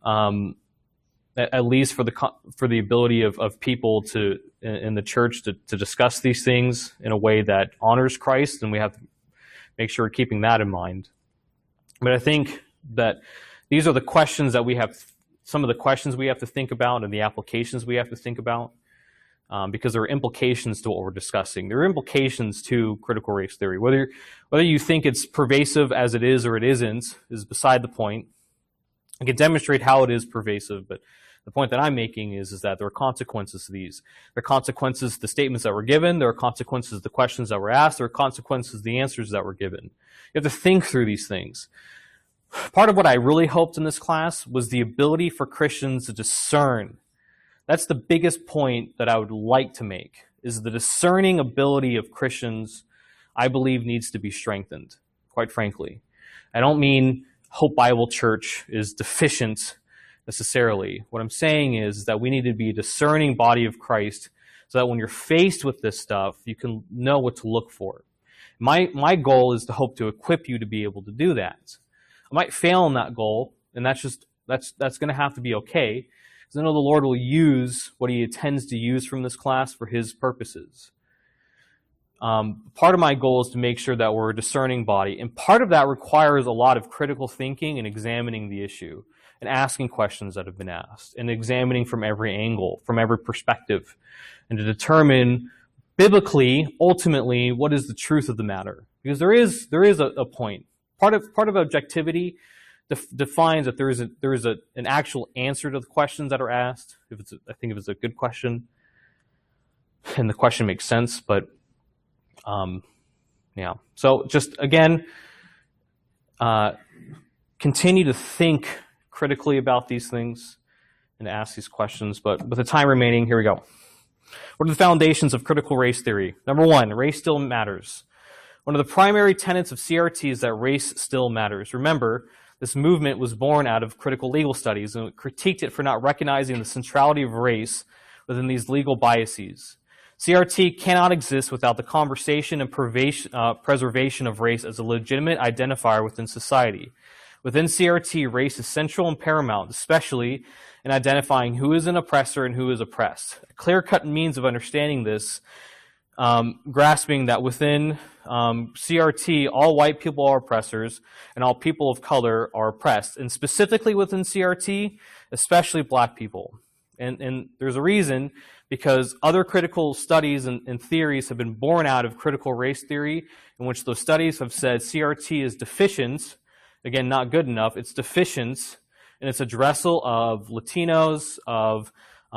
at least for the ability of people in the church to discuss these things in a way that honors Christ, and we have to make sure we're keeping that in mind. But I think that these are the questions that we have, some of the questions we have to think about and the applications we have to think about. Because there are implications to what we're discussing. There are implications to critical race theory. Whether you think it's pervasive as it is or it isn't is beside the point. I can demonstrate how it is pervasive, but the point that I'm making is that there are consequences to these. There are consequences to the statements that were given. There are consequences to the questions that were asked. There are consequences to the answers that were given. You have to think through these things. Part of what I really hoped in this class was the ability for Christians to discern. That's the biggest point that I would like to make, is the discerning ability of Christians, I believe, needs to be strengthened, quite frankly. I don't mean Hope Bible Church is deficient necessarily. What I'm saying is that we need to be a discerning body of Christ so that when you're faced with this stuff, you can know what to look for. My goal is to hope to equip you to be able to do that. I might fail in that goal, and that's going to have to be okay. Because I know the Lord will use what He intends to use from this class for His purposes. Part of my goal is to make sure that we're a discerning body, and part of that requires a lot of critical thinking and examining the issue, and asking questions that have been asked, and examining from every angle, from every perspective, and to determine biblically, ultimately, what is the truth of the matter. Because there is a point. Part of objectivity defines that there is an actual answer to the questions that are asked. I think if it's a good question, and the question makes sense. But yeah. So just again, continue to think critically about these things and ask these questions. But with the time remaining, here we go. What are the foundations of critical race theory? Number one, race still matters. One of the primary tenets of CRT is that race still matters. Remember, this movement was born out of critical legal studies and critiqued it for not recognizing the centrality of race within these legal biases. CRT cannot exist without the conversation and preservation of race as a legitimate identifier within society. Within CRT, race is central and paramount, especially in identifying who is an oppressor and who is oppressed. A clear-cut means of understanding this, grasping that within CRT, all white people are oppressors and all people of color are oppressed. And specifically within CRT, especially black people. And there's a reason, because other critical studies and theories have been born out of critical race theory, in which those studies have said CRT is deficient, again, not good enough, it's deficient in its addressal of Latinos, of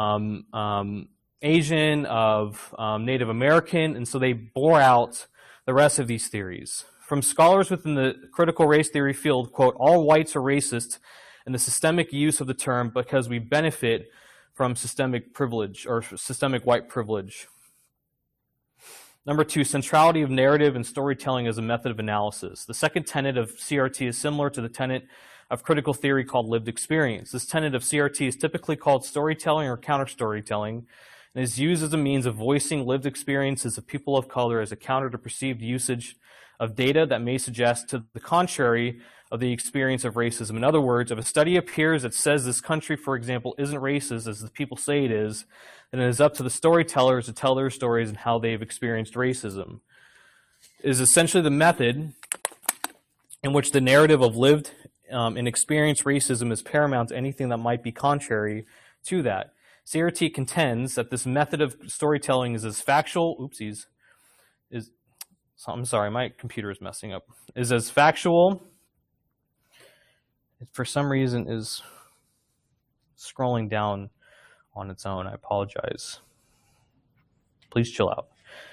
Asian, of Native American, and so they bore out the rest of these theories. From scholars within the critical race theory field, quote, all whites are racist in the systemic use of the term because we benefit from systemic privilege or systemic white privilege. Number two, centrality of narrative and storytelling as a method of analysis. The second tenet of CRT is similar to the tenet of critical theory called lived experience. This tenet of CRT is typically called storytelling or counter-storytelling and is used as a means of voicing lived experiences of people of color as a counter to perceived usage of data that may suggest to the contrary of the experience of racism. In other words, if a study appears that says this country, for example, isn't racist as the people say it is, then it is up to the storytellers to tell their stories and how they've experienced racism. It is essentially the method in which the narrative of lived and experienced racism is paramount to anything that might be contrary to that. CRT contends that this method of storytelling is as factual, I'm sorry, my computer is messing up, is as factual, it for some reason is scrolling down on its own. I apologize. Please chill out.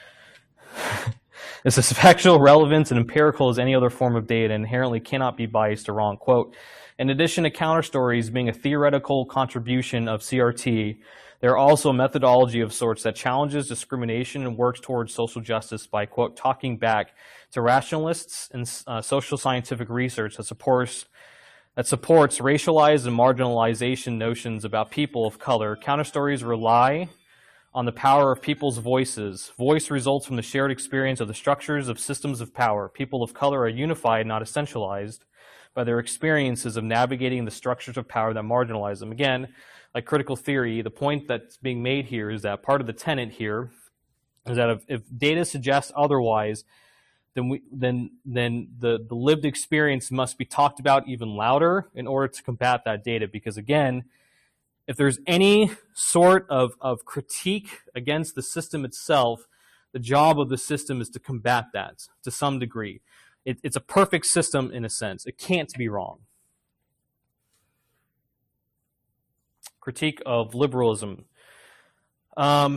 It's as factual, relevant, and empirical as any other form of data, and inherently cannot be biased or wrong. Quote, in addition to counter stories being a theoretical contribution of CRT, they are also a methodology of sorts that challenges discrimination and works towards social justice by, quote, talking back to rationalists and social scientific research that supports racialized and marginalization notions about people of color. Counterstories rely on the power of people's voices. Voice results from the shared experience of the structures of systems of power. People of color are unified, not essentialized, by their experiences of navigating the structures of power that marginalize them. Again, like critical theory, the point that's being made here is that part of the tenet here is that if data suggests otherwise, then the lived experience must be talked about even louder in order to combat that data. Because again, if there's any sort of critique against the system itself, the job of the system is to combat that to some degree. It's a perfect system in a sense. It can't be wrong. Critique of liberalism. I'll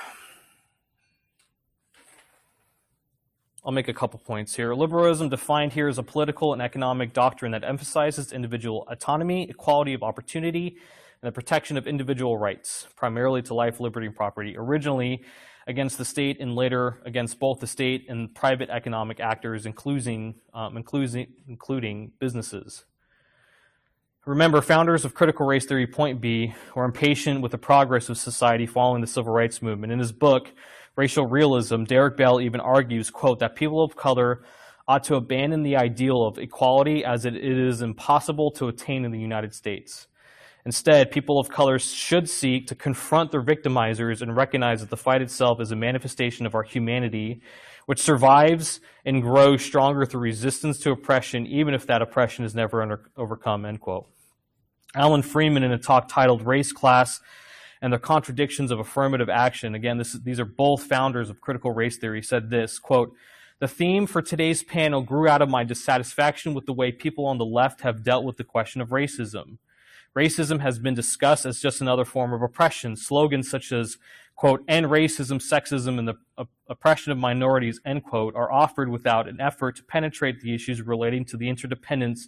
make a couple points here. Liberalism defined here as a political and economic doctrine that emphasizes individual autonomy, equality of opportunity, and the protection of individual rights, primarily to life, liberty, and property, originally against the state and later against both the state and private economic actors, including businesses. Remember, founders of critical race theory, point B, were impatient with the progress of society following the civil rights movement. In his book, Racial Realism, Derek Bell even argues, quote, that people of color ought to abandon the ideal of equality as it is impossible to attain in the United States. Instead, people of color should seek to confront their victimizers and recognize that the fight itself is a manifestation of our humanity, which survives and grows stronger through resistance to oppression, even if that oppression is never overcome, end quote. Alan Freeman, in a talk titled Race, Class, and the Contradictions of Affirmative Action, again, these are both founders of critical race theory, said this, quote, the theme for today's panel grew out of my dissatisfaction with the way people on the left have dealt with the question of racism. Racism has been discussed as just another form of oppression. Slogans such as, quote, end racism, sexism, and the oppression of minorities, end quote, are offered without an effort to penetrate the issues relating to the interdependence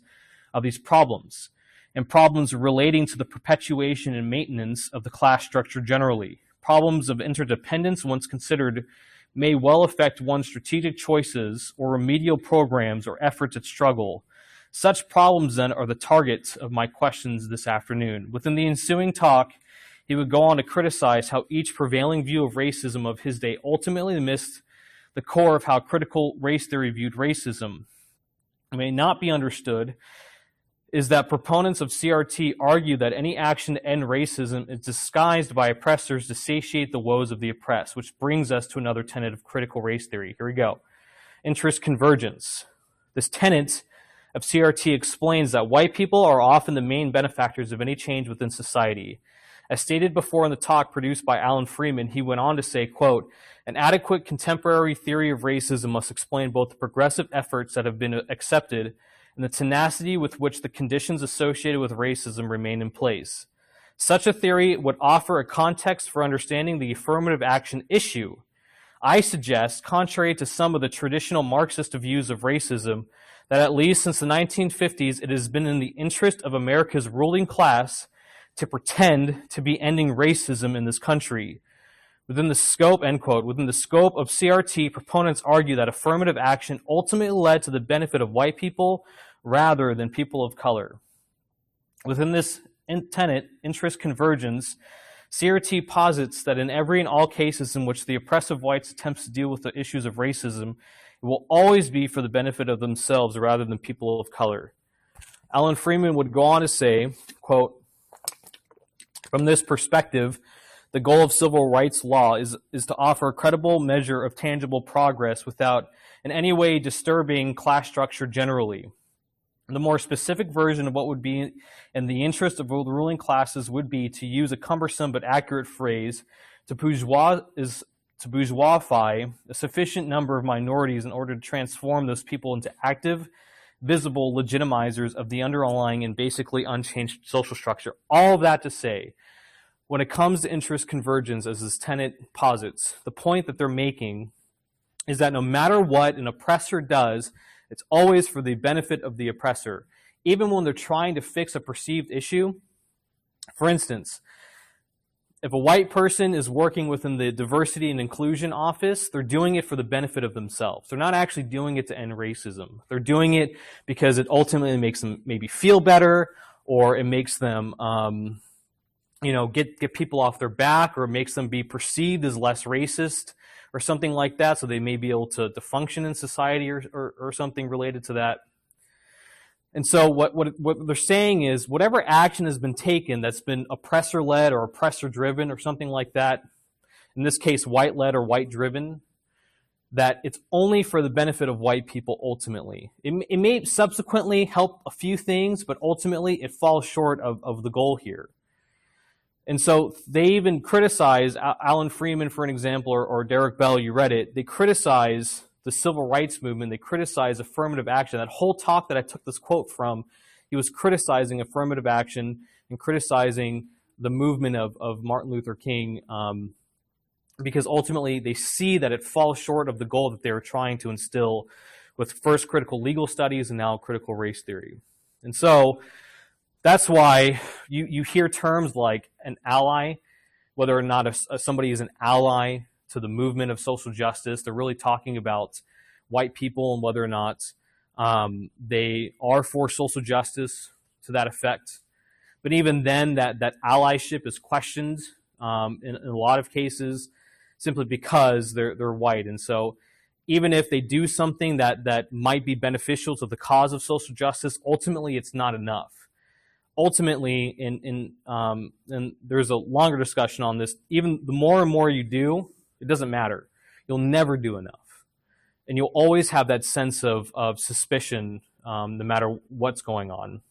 of these problems, and problems relating to the perpetuation and maintenance of the class structure generally. Problems of interdependence, once considered, may well affect one's strategic choices or remedial programs or efforts at struggle. Such problems, then, are the target of my questions this afternoon. Within the ensuing talk, he would go on to criticize how each prevailing view of racism of his day ultimately missed the core of how critical race theory viewed racism. It may not be understood is that proponents of CRT argue that any action to end racism is disguised by oppressors to satiate the woes of the oppressed, which brings us to another tenet of critical race theory. Here we go. Interest convergence. This tenet of CRT explains that white people are often the main benefactors of any change within society. As stated before in the talk produced by Alan Freeman, he went on to say, quote, an adequate contemporary theory of racism must explain both the progressive efforts that have been accepted and the tenacity with which the conditions associated with racism remain in place. Such a theory would offer a context for understanding the affirmative action issue. I suggest, contrary to some of the traditional Marxist views of racism, that at least since the 1950s, it has been in the interest of America's ruling class to pretend to be ending racism in this country. Within the scope, end quote, within the scope of CRT, proponents argue that affirmative action ultimately led to the benefit of white people rather than people of color. Within this tenet, interest convergence, CRT posits that in every and all cases in which the oppressive whites attempts to deal with the issues of racism, it will always be for the benefit of themselves rather than people of color. Alan Freeman would go on to say, quote, from this perspective, the goal of civil rights law is to offer a credible measure of tangible progress without in any way disturbing class structure generally. The more specific version of what would be in the interest of the ruling classes would be, to use a cumbersome but accurate phrase, to bourgeoisify a sufficient number of minorities in order to transform those people into active, visible legitimizers of the underlying and basically unchanged social structure. All of that to say, when it comes to interest convergence, as this tenet posits, the point that they're making is that no matter what an oppressor does, it's always for the benefit of the oppressor. Even when they're trying to fix a perceived issue, for instance, if a white person is working within the diversity and inclusion office, they're doing it for the benefit of themselves. They're not actually doing it to end racism. They're doing it because it ultimately makes them maybe feel better, or it makes them get people off their back, or makes them be perceived as less racist or something like that, so they may be able to function in society or something related to that. And so what they're saying is, whatever action has been taken that's been oppressor-led or oppressor-driven or something like that, in this case white-led or white-driven, that it's only for the benefit of white people ultimately. It may subsequently help a few things, but ultimately it falls short of the goal here. And so they even criticize Alan Freeman, for an example, or Derek Bell, you read it. They criticize the civil rights movement. They criticize affirmative action. That whole talk that I took this quote from, he was criticizing affirmative action and criticizing the movement of Martin Luther King, because ultimately they see that it falls short of the goal that they were trying to instill with first critical legal studies and now critical race theory. And so that's why you hear terms like an ally, whether or not somebody is an ally to the movement of social justice. They're really talking about white people and whether or not they are for social justice to that effect. But even then, that allyship is questioned in a lot of cases simply because they're white. And so even if they do something that might be beneficial to the cause of social justice, ultimately it's not enough. Ultimately, and there's a longer discussion on this, even the more and more you do, it doesn't matter. You'll never do enough. And you'll always have that sense of suspicion no matter what's going on.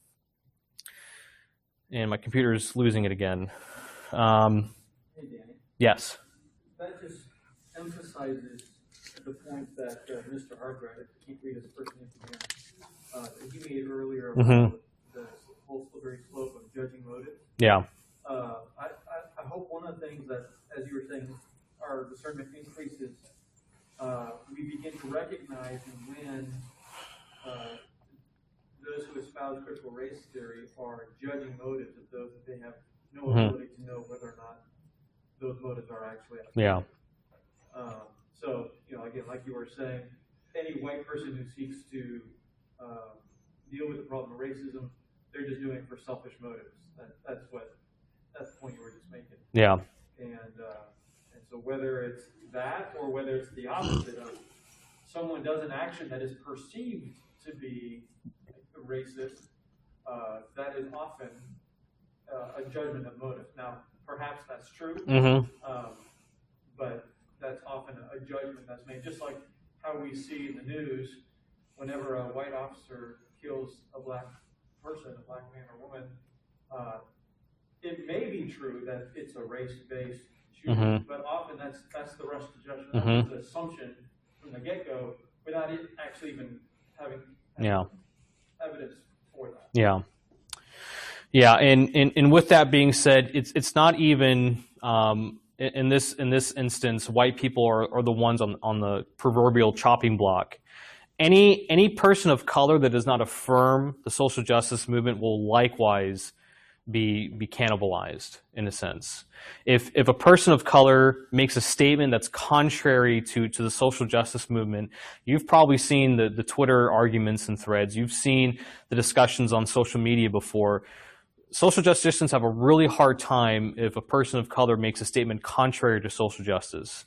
And my computer's losing it again. Hey, Danny. Yes. That just emphasizes the point that Mr. Hargrett, I can't read his first name from here, that he made earlier about the whole slippery slope of judging motive. Yeah. I hope one of the things that, as you were saying, our discernment increases, we begin to recognize and when those who espouse espouse critical race theory are judging motives of those that they have no Mhm. ability to know whether or not those motives are actually out. Yeah. So, again, like you were saying, any white person who seeks to deal with the problem of racism, they're just doing it for selfish motives. That's the point you were just making. Yeah. And so whether it's that or whether it's the opposite of someone does an action that is perceived to be racist, that is often a judgment of motive. Now, perhaps that's true, Mm-hmm. but that's often a judgment that's made, just like how we see in the news whenever a white officer kills a black person, a black man or woman, it may be true that it's a race-based shooting, Mhm. but often that's the rush to judgment. Mhm. That's the assumption from the get-go without it actually even having Yeah. evidence for that. Yeah. Yeah, and with that being said, it's not even in this instance, white people are the ones on the proverbial chopping block. Any person of color that does not affirm the social justice movement will likewise be cannibalized in a sense. If a person of color makes a statement that's contrary to the social justice movement, you've probably seen the Twitter arguments and threads. You've seen the discussions on social media before. Social justicians have a really hard time if a person of color makes a statement contrary to social justice.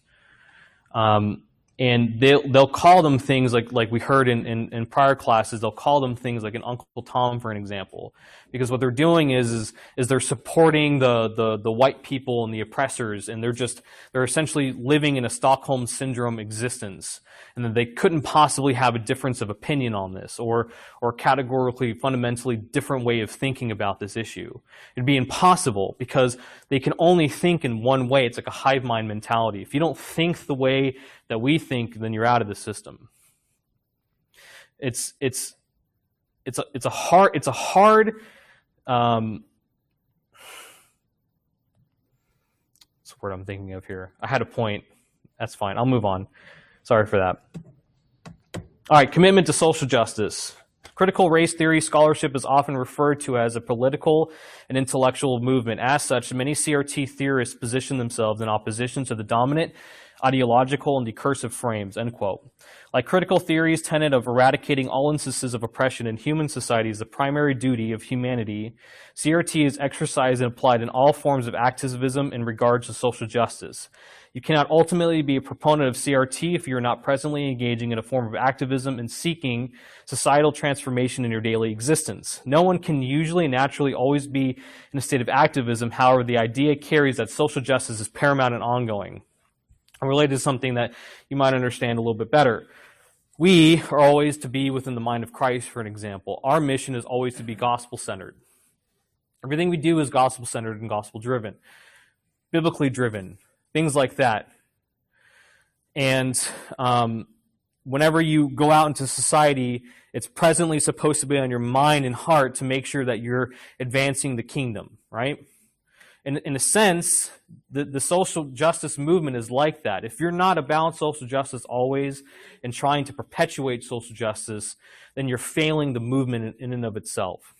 And they'll call them things like we heard in prior classes. They'll call them things like an Uncle Tom, for an example, because what they're doing is they're supporting the white people and the oppressors, and they're essentially living in a Stockholm syndrome existence, and that they couldn't possibly have a difference of opinion on this or categorically, fundamentally different way of thinking about this issue. It'd be impossible because they can only think in one way. It's like a hive mind mentality. If you don't think the way that we think, then you're out of the system. It's a hard what's the word I'm thinking of here? I had a point. That's fine. I'll move on. Sorry for that. All right, commitment to social justice. Critical race theory scholarship is often referred to as a political and intellectual movement. As such, many CRT theorists position themselves in opposition to the dominant ideological and decursive frames, end quote. Like critical theory's tenet of eradicating all instances of oppression in human society is the primary duty of humanity, CRT is exercised and applied in all forms of activism in regards to social justice. You cannot ultimately be a proponent of CRT if you are not presently engaging in a form of activism and seeking societal transformation in your daily existence. No one can usually and naturally always be in a state of activism. However, the idea carries that social justice is paramount and ongoing. Related to something that you might understand a little bit better. We are always to be within the mind of Christ, for an example. Our mission is always to be gospel-centered. Everything we do is gospel-centered and gospel-driven, biblically driven, things like that. And whenever you go out into society, it's presently supposed to be on your mind and heart to make sure that you're advancing the kingdom, right? In a sense, the social justice movement is like that. If you're not about social justice always and trying to perpetuate social justice, then you're failing the movement in and of itself.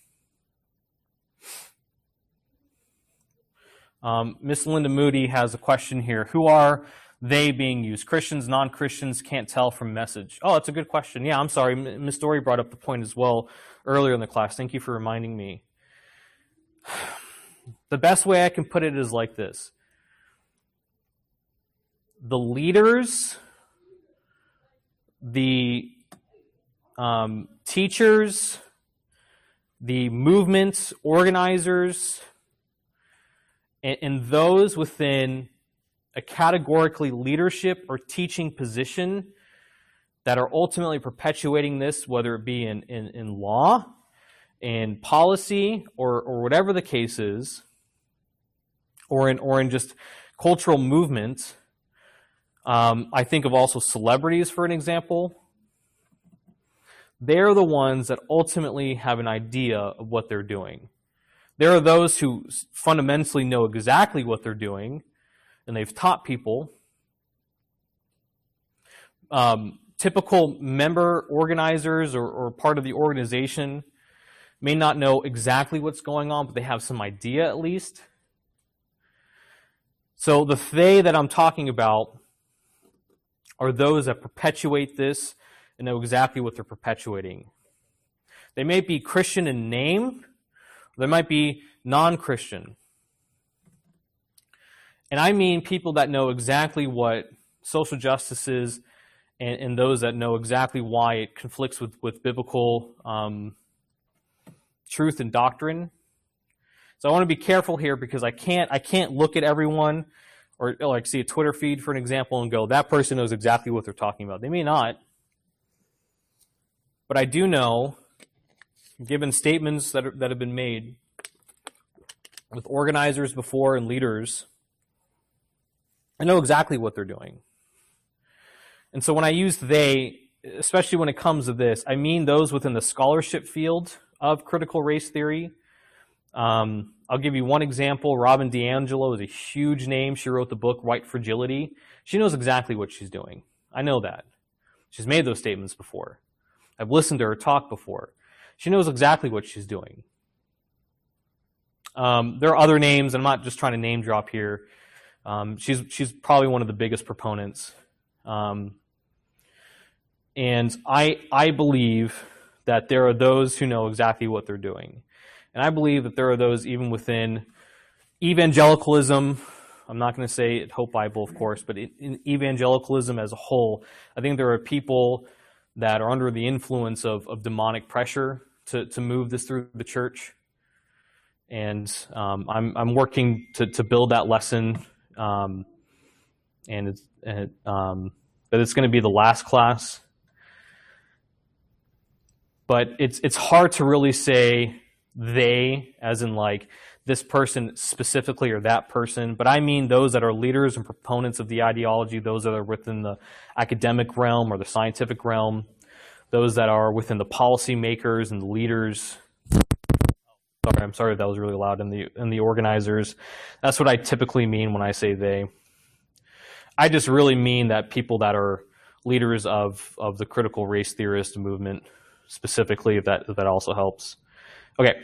Miss Linda Moody has a question here. Who are they being used? Christians, non-Christians, can't tell from message. Oh, that's a good question. Yeah, I'm sorry. Miss Dory brought up the point as well earlier in the class. Thank you for reminding me. The best way I can put it is like this. The leaders, the teachers, the movement organizers, and those within a categorically leadership or teaching position that are ultimately perpetuating this, whether it be in law, in policy, or whatever the case is, or in just cultural movement. I think of also celebrities, for an example. They're the ones that ultimately have an idea of what they're doing. There are those who fundamentally know exactly what they're doing, and they've taught people. Typical member organizers or part of the organization, may not know exactly what's going on, but they have some idea at least. So the they that I'm talking about are those that perpetuate this and know exactly what they're perpetuating. They may be Christian in name, or they might be non-Christian. And I mean people that know exactly what social justice is, and those that know exactly why it conflicts with biblical truth and doctrine. So I want to be careful here because I can't look at everyone or like see a Twitter feed, for an example, and go, that person knows exactly what they're talking about. They may not. But I do know, given statements that have been made with organizers before and leaders, I know exactly what they're doing. And so when I use they, especially when it comes to this, I mean those within the scholarship field of critical race theory. I'll give you one example. Robin DiAngelo is a huge name. She wrote the book White Fragility. She knows exactly what she's doing. I know that. She's made those statements before. I've listened to her talk before. She knows exactly what she's doing. There are other names, and I'm not just trying to name drop here. She's probably one of the biggest proponents. And I believe that there are those who know exactly what they're doing. And I believe that there are those even within evangelicalism. I'm not going to say at Hope Bible, of course, but in evangelicalism as a whole, I think there are people that are under the influence of demonic pressure to move this through the church. And I'm working to build that lesson. But it's going to be the last class. But it's hard to really say they, as in like this person specifically or that person, but I mean those that are leaders and proponents of the ideology, those that are within the academic realm or the scientific realm, those that are within the policy makers and the leaders. I'm sorry if that was really loud, in the organizers. That's what I typically mean when I say they. I just really mean that people that are leaders of the critical race theorist movement, specifically, if that also helps. Okay.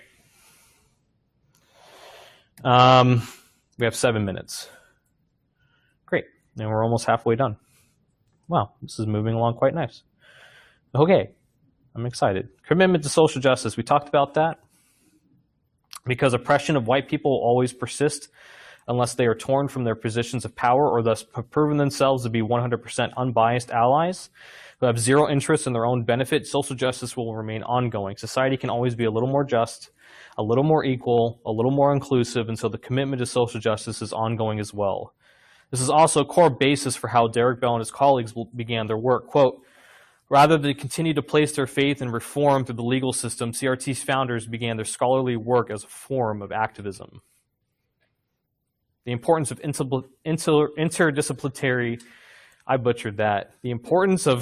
We have 7 minutes. Great. And we're almost halfway done. Wow, this is moving along quite nice. Okay. I'm excited. Commitment to social justice. We talked about that. Because oppression of white people will always persist unless they are torn from their positions of power or thus have proven themselves to be 100% unbiased allies who have zero interest in their own benefit, social justice will remain ongoing. Society can always be a little more just, a little more equal, a little more inclusive, and so the commitment to social justice is ongoing as well. This is also a core basis for how Derek Bell and his colleagues began their work. Quote, rather than continue to place their faith in reform through the legal system, CRT's founders began their scholarly work as a form of activism. The importance of interdisciplinary, I butchered that. The importance of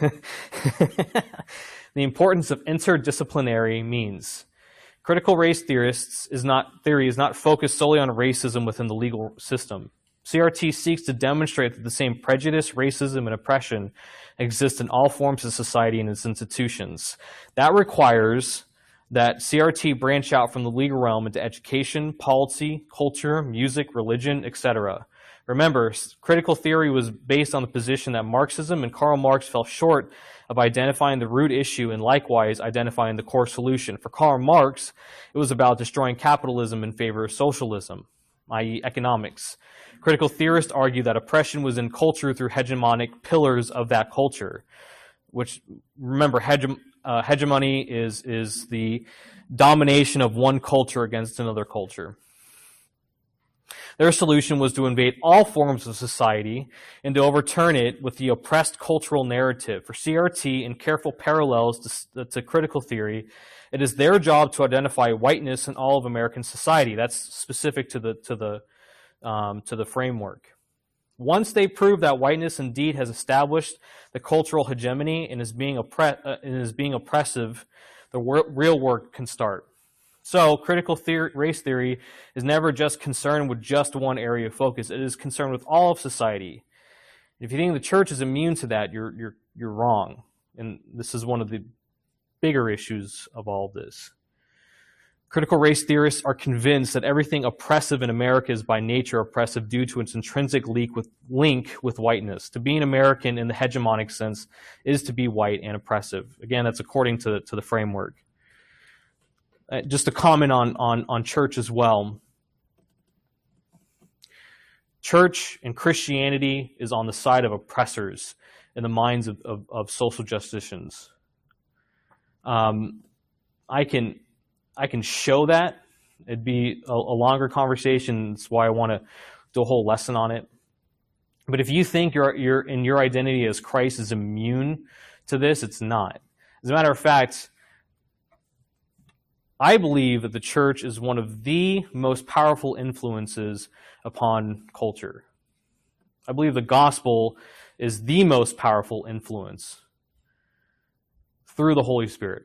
interdisciplinary means critical race theory is not focused solely on racism within the legal system. CRT seeks to demonstrate that the same prejudice, racism, and oppression exist in all forms of society and its institutions. That requires that CRT branch out from the legal realm into education, policy, culture, music, religion, etc. Remember, critical theory was based on the position that Marxism and Karl Marx fell short of identifying the root issue and likewise identifying the core solution. For Karl Marx, it was about destroying capitalism in favor of socialism, i.e. economics. Critical theorists argue that oppression was in culture through hegemonic pillars of that culture, which, remember, hegemony is the domination of one culture against another culture. Their solution was to invade all forms of society and to overturn it with the oppressed cultural narrative. For CRT, in careful parallels to critical theory, it is their job to identify whiteness in all of American society. That's specific to the framework. Once they prove that whiteness indeed has established the cultural hegemony and is being oppressive, the real work can start. So, critical race theory is never just concerned with just one area of focus. It is concerned with all of society. If you think the church is immune to that, you're wrong. And this is one of the bigger issues of all of this. Critical race theorists are convinced that everything oppressive in America is by nature oppressive due to its intrinsic link with whiteness. To be an American in the hegemonic sense is to be white and oppressive. Again, that's according to the framework. Just a comment on church as well. Church and Christianity is on the side of oppressors in the minds of social justicians. I can show that. It'd be a longer conversation. That's why I want to do a whole lesson on it. But if you think you're in your identity as Christ is immune to this, it's not. As a matter of fact, I believe that the church is one of the most powerful influences upon culture. I believe the gospel is the most powerful influence through the Holy Spirit.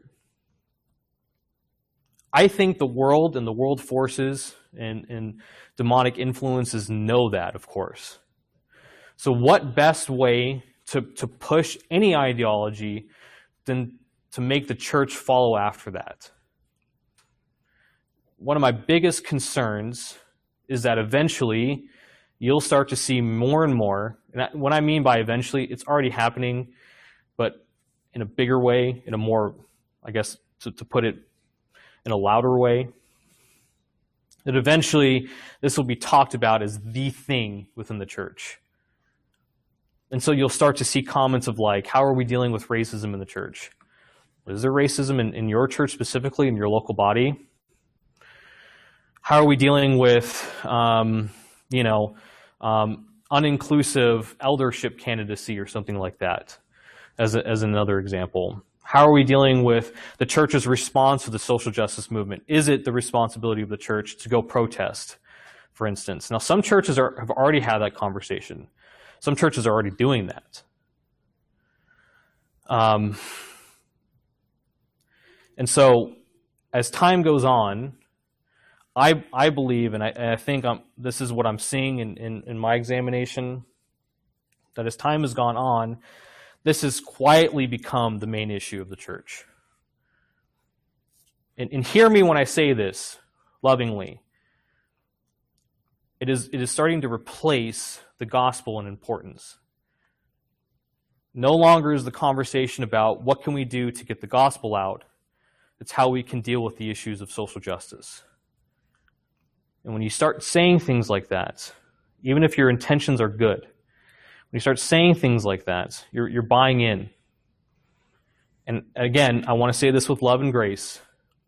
I think the world and the world forces and demonic influences know that, of course. So what best way to push any ideology than to make the church follow after that? One of my biggest concerns is that eventually you'll start to see more and more, and what I mean by eventually, it's already happening, but in a bigger way, in a more, I guess, to put it in a louder way, that eventually this will be talked about as the thing within the church. And so you'll start to see comments of like, how are we dealing with racism in the church? Is there racism in your church specifically, in your local body? How are we dealing with, uninclusive eldership candidacy or something like that, as another example? How are we dealing with the church's response to the social justice movement? Is it the responsibility of the church to go protest, for instance? Now, some churches have already had that conversation. Some churches are already doing that. And so, as time goes on, I believe, and I think this is what I'm seeing in my examination, that as time has gone on, this has quietly become the main issue of the church. And hear me when I say this lovingly. It is starting to replace the gospel in importance. No longer is the conversation about what can we do to get the gospel out. It's how we can deal with the issues of social justice. And when you start saying things like that, even if your intentions are good, when you start saying things like that, you're buying in. And again, I want to say this with love and grace.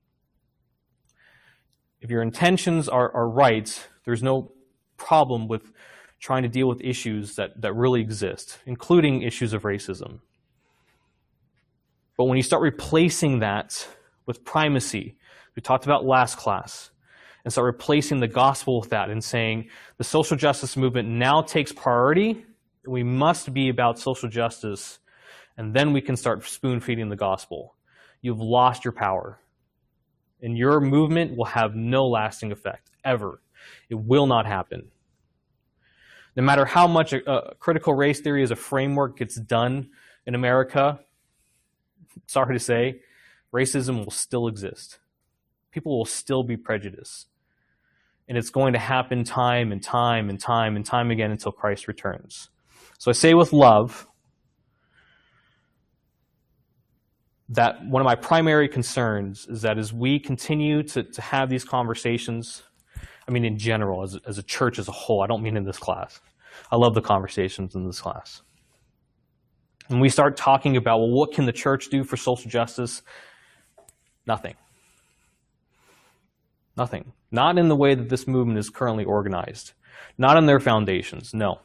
If your intentions are right, there's no problem with trying to deal with issues that really exist, including issues of racism. But when you start replacing that with primacy, we talked about last class, and start replacing the gospel with that and saying the social justice movement now takes priority, we must be about social justice, and then we can start spoon-feeding the gospel. You've lost your power. And your movement will have no lasting effect, ever. It will not happen. No matter how much critical race theory as a framework gets done in America, sorry to say, racism will still exist. People will still be prejudiced. And it's going to happen time and time and time and time again until Christ returns. So I say with love that one of my primary concerns is that as we continue to have these conversations, I mean in general, as a church as a whole, I don't mean in this class. I love the conversations in this class. And we start talking about, well, what can the church do for social justice? Nothing. Nothing. Not in the way that this movement is currently organized. Not in their foundations, no.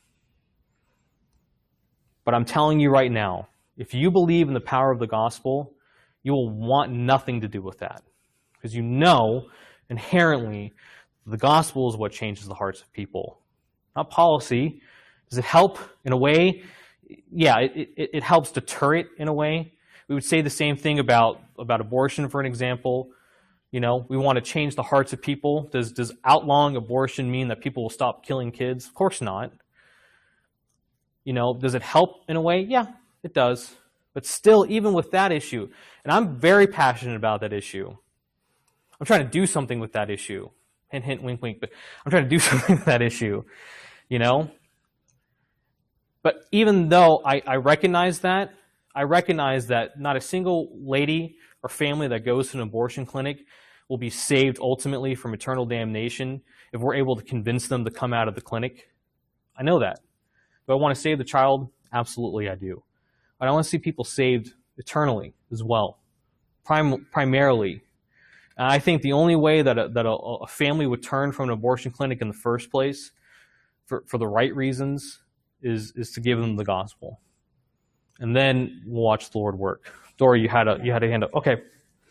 But I'm telling you right now, if you believe in the power of the gospel, you will want nothing to do with that. Because you know, inherently, the gospel is what changes the hearts of people. Not policy. Does it help in a way? Yeah, it helps deter it in a way. We would say the same thing about abortion, for an example. You know, we want to change the hearts of people. Does outlawing abortion mean that people will stop killing kids? Of course not. You know, does it help in a way? Yeah, it does. But still, even with that issue, and I'm very passionate about that issue, I'm trying to do something with that issue. Hint, hint, wink, wink, but I'm trying to do something with that issue, you know? But even though I recognize that not a single lady or family that goes to an abortion clinic will be saved ultimately from eternal damnation if we're able to convince them to come out of the clinic. I know that. Do I want to save the child? Absolutely I do. But I want to see people saved eternally as well, primarily. And I think the only way that a family would turn from an abortion clinic in the first place for the right reasons is to give them the gospel. And then we'll watch the Lord work. Dory, you had a hand up. Okay.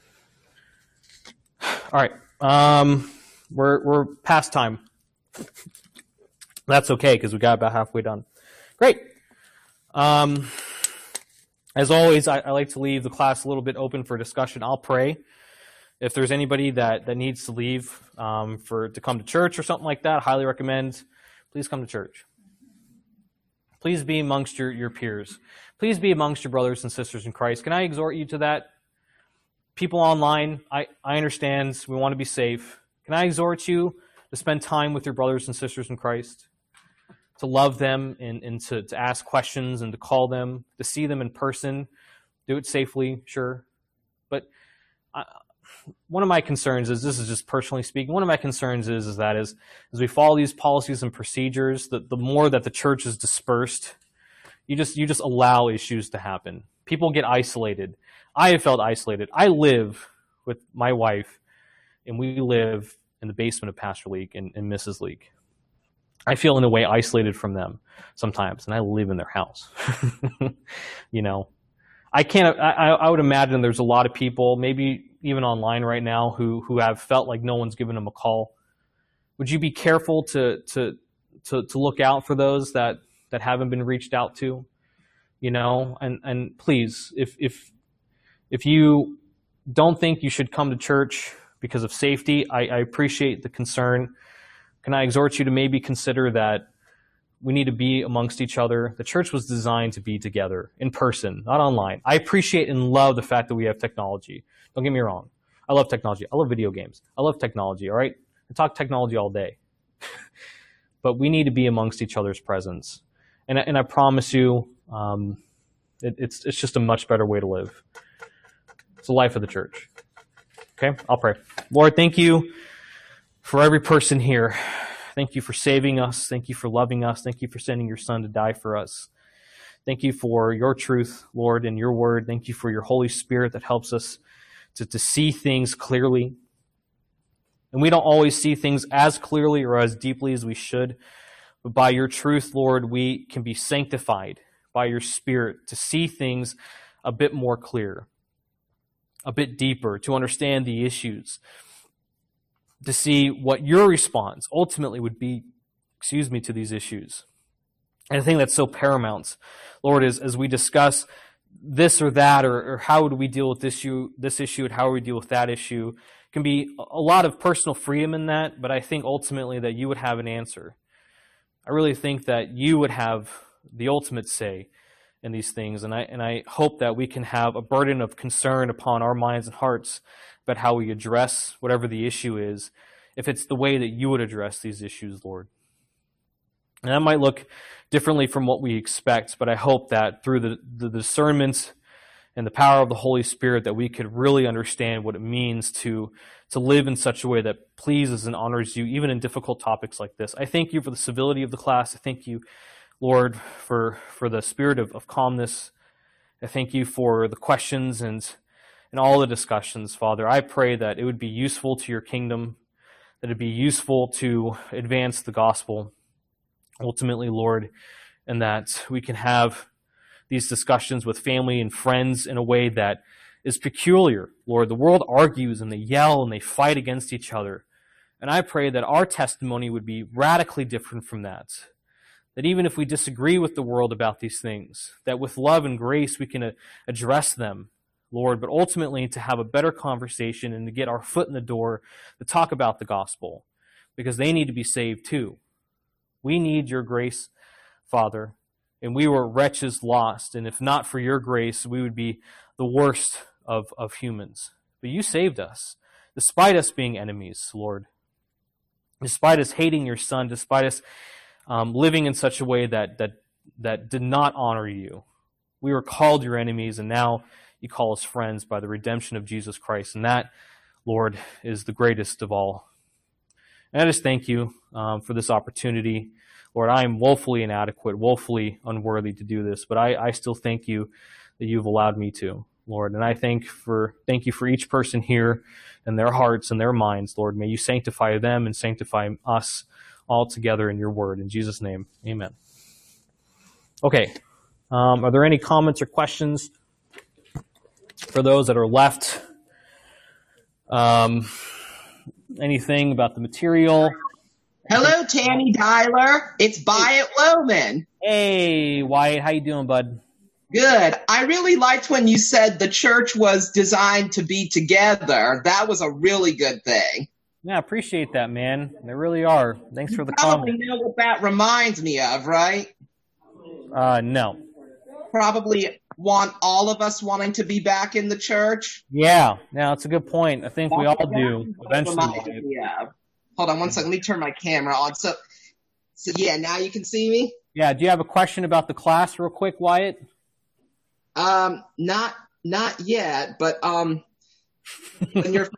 All right. We're past time. That's okay because we got about halfway done. Great. As always, I like to leave the class a little bit open for discussion. I'll pray. If there's anybody that needs to leave to come to church or something like that, I highly recommend, please come to church. Please be amongst your peers. Please be amongst your brothers and sisters in Christ. Can I exhort you to that? People online, I understand we want to be safe. Can I exhort you to spend time with your brothers and sisters in Christ? To love them and to ask questions and to call them, to see them in person. Do it safely, sure. But one of my concerns is, this is just personally speaking, one of my concerns is that as we follow these policies and procedures, the more that the church is dispersed, you just allow issues to happen. People get isolated. I have felt isolated. I live with my wife, and we live in the basement of Pastor Leak and Mrs. Leak. I feel in a way isolated from them sometimes, and I live in their house. You know, I would imagine there's a lot of people, maybe even online right now, who have felt like no one's given them a call. Would you be careful to look out for those that haven't been reached out to? You know, and please, if you don't think you should come to church because of safety, I appreciate the concern. Can I exhort you to maybe consider that we need to be amongst each other? The church was designed to be together in person, not online. I appreciate and love the fact that we have technology. Don't get me wrong. I love technology. I love video games. I love technology, all right? I talk technology all day. But we need to be amongst each other's presence. And I promise you, it's just a much better way to live. It's the life of the church. Okay, I'll pray. Lord, thank you for every person here. Thank you for saving us. Thank you for loving us. Thank you for sending your Son to die for us. Thank you for your truth, Lord, and your word. Thank you for your Holy Spirit that helps us to see things clearly. And we don't always see things as clearly or as deeply as we should. But by your truth, Lord, we can be sanctified by your Spirit to see things a bit more clear, a bit deeper, to understand the issues, to see what your response ultimately would be, to these issues. And I think that's so paramount, Lord, as we discuss this or that, or how would we deal with this issue, and how would we deal with that issue, can be a lot of personal freedom in that, but I think ultimately that you would have an answer. I really think that you would have the ultimate say in these things, and I hope that we can have a burden of concern upon our minds and hearts about how we address whatever the issue is, if it's the way that you would address these issues, Lord. And that might look differently from what we expect, but I hope that through the discernment and the power of the Holy Spirit that we could really understand what it means to live in such a way that pleases and honors you, even in difficult topics like this. I thank you for the civility of the class. I thank you, Lord, for the spirit of calmness. I thank you for the questions and all the discussions, Father. I pray that it would be useful to your kingdom, that it would be useful to advance the gospel, ultimately, Lord, and that we can have these discussions with family and friends in a way that is peculiar, Lord. The world argues and they yell and they fight against each other. And I pray that our testimony would be radically different from that. That even if we disagree with the world about these things, that with love and grace we can address them, Lord, but ultimately to have a better conversation and to get our foot in the door to talk about the gospel, because they need to be saved too. We need your grace, Father, and we were wretches lost, and if not for your grace, we would be the worst of humans. But you saved us. despite us being enemies, Lord, despite us hating your Son, despite us living in such a way that did not honor you. We were called your enemies, and now you call us friends by the redemption of Jesus Christ. And that, Lord, is the greatest of all. And I just thank you for this opportunity. Lord, I am woefully inadequate, woefully unworthy to do this, but I still thank you that you've allowed me to, Lord. And I thank you for each person here and their hearts and their minds, Lord. May you sanctify them and sanctify us all together in your word. In Jesus' name, amen. Okay. Are there any comments or questions for those that are left? Anything about the material? Hello, Tanny Dialer. It's Wyatt Lohman. Hey, Wyatt. How you doing, bud? Good. I really liked when you said the church was designed to be together. That was a really good thing. Yeah, I appreciate that, man. They really are. Thanks for the Probably comment. know what that reminds me of, right? No. Probably want all of us wanting to be back in the church. Yeah, that's a good point. I think we all do Reminds eventually. me of. Hold on one second. Let me turn my camera on. So yeah, now you can see me? Yeah, do you have a question about the class real quick, Wyatt? Not yet, but when you're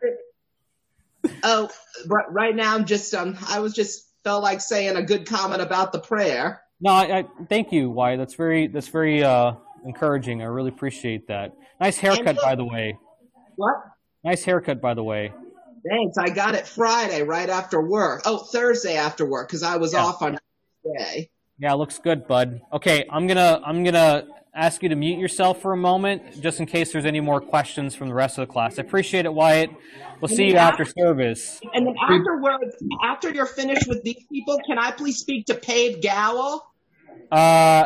right now I'm just I was just felt like saying a good comment about the prayer. No, I thank you, Wyatt. That's very encouraging. I really appreciate that. Nice haircut, by the way. What? Nice haircut, by the way. Thanks. I got it Friday right after work. Oh, Thursday after work because I was off on Friday. Yeah, looks good, bud. Okay, I'm gonna ask you to mute yourself for a moment, just in case there's any more questions from the rest of the class. I appreciate it, Wyatt. We'll see you after service. And then afterwards, after you're finished with these people, can I please speak to Paige Gowell? I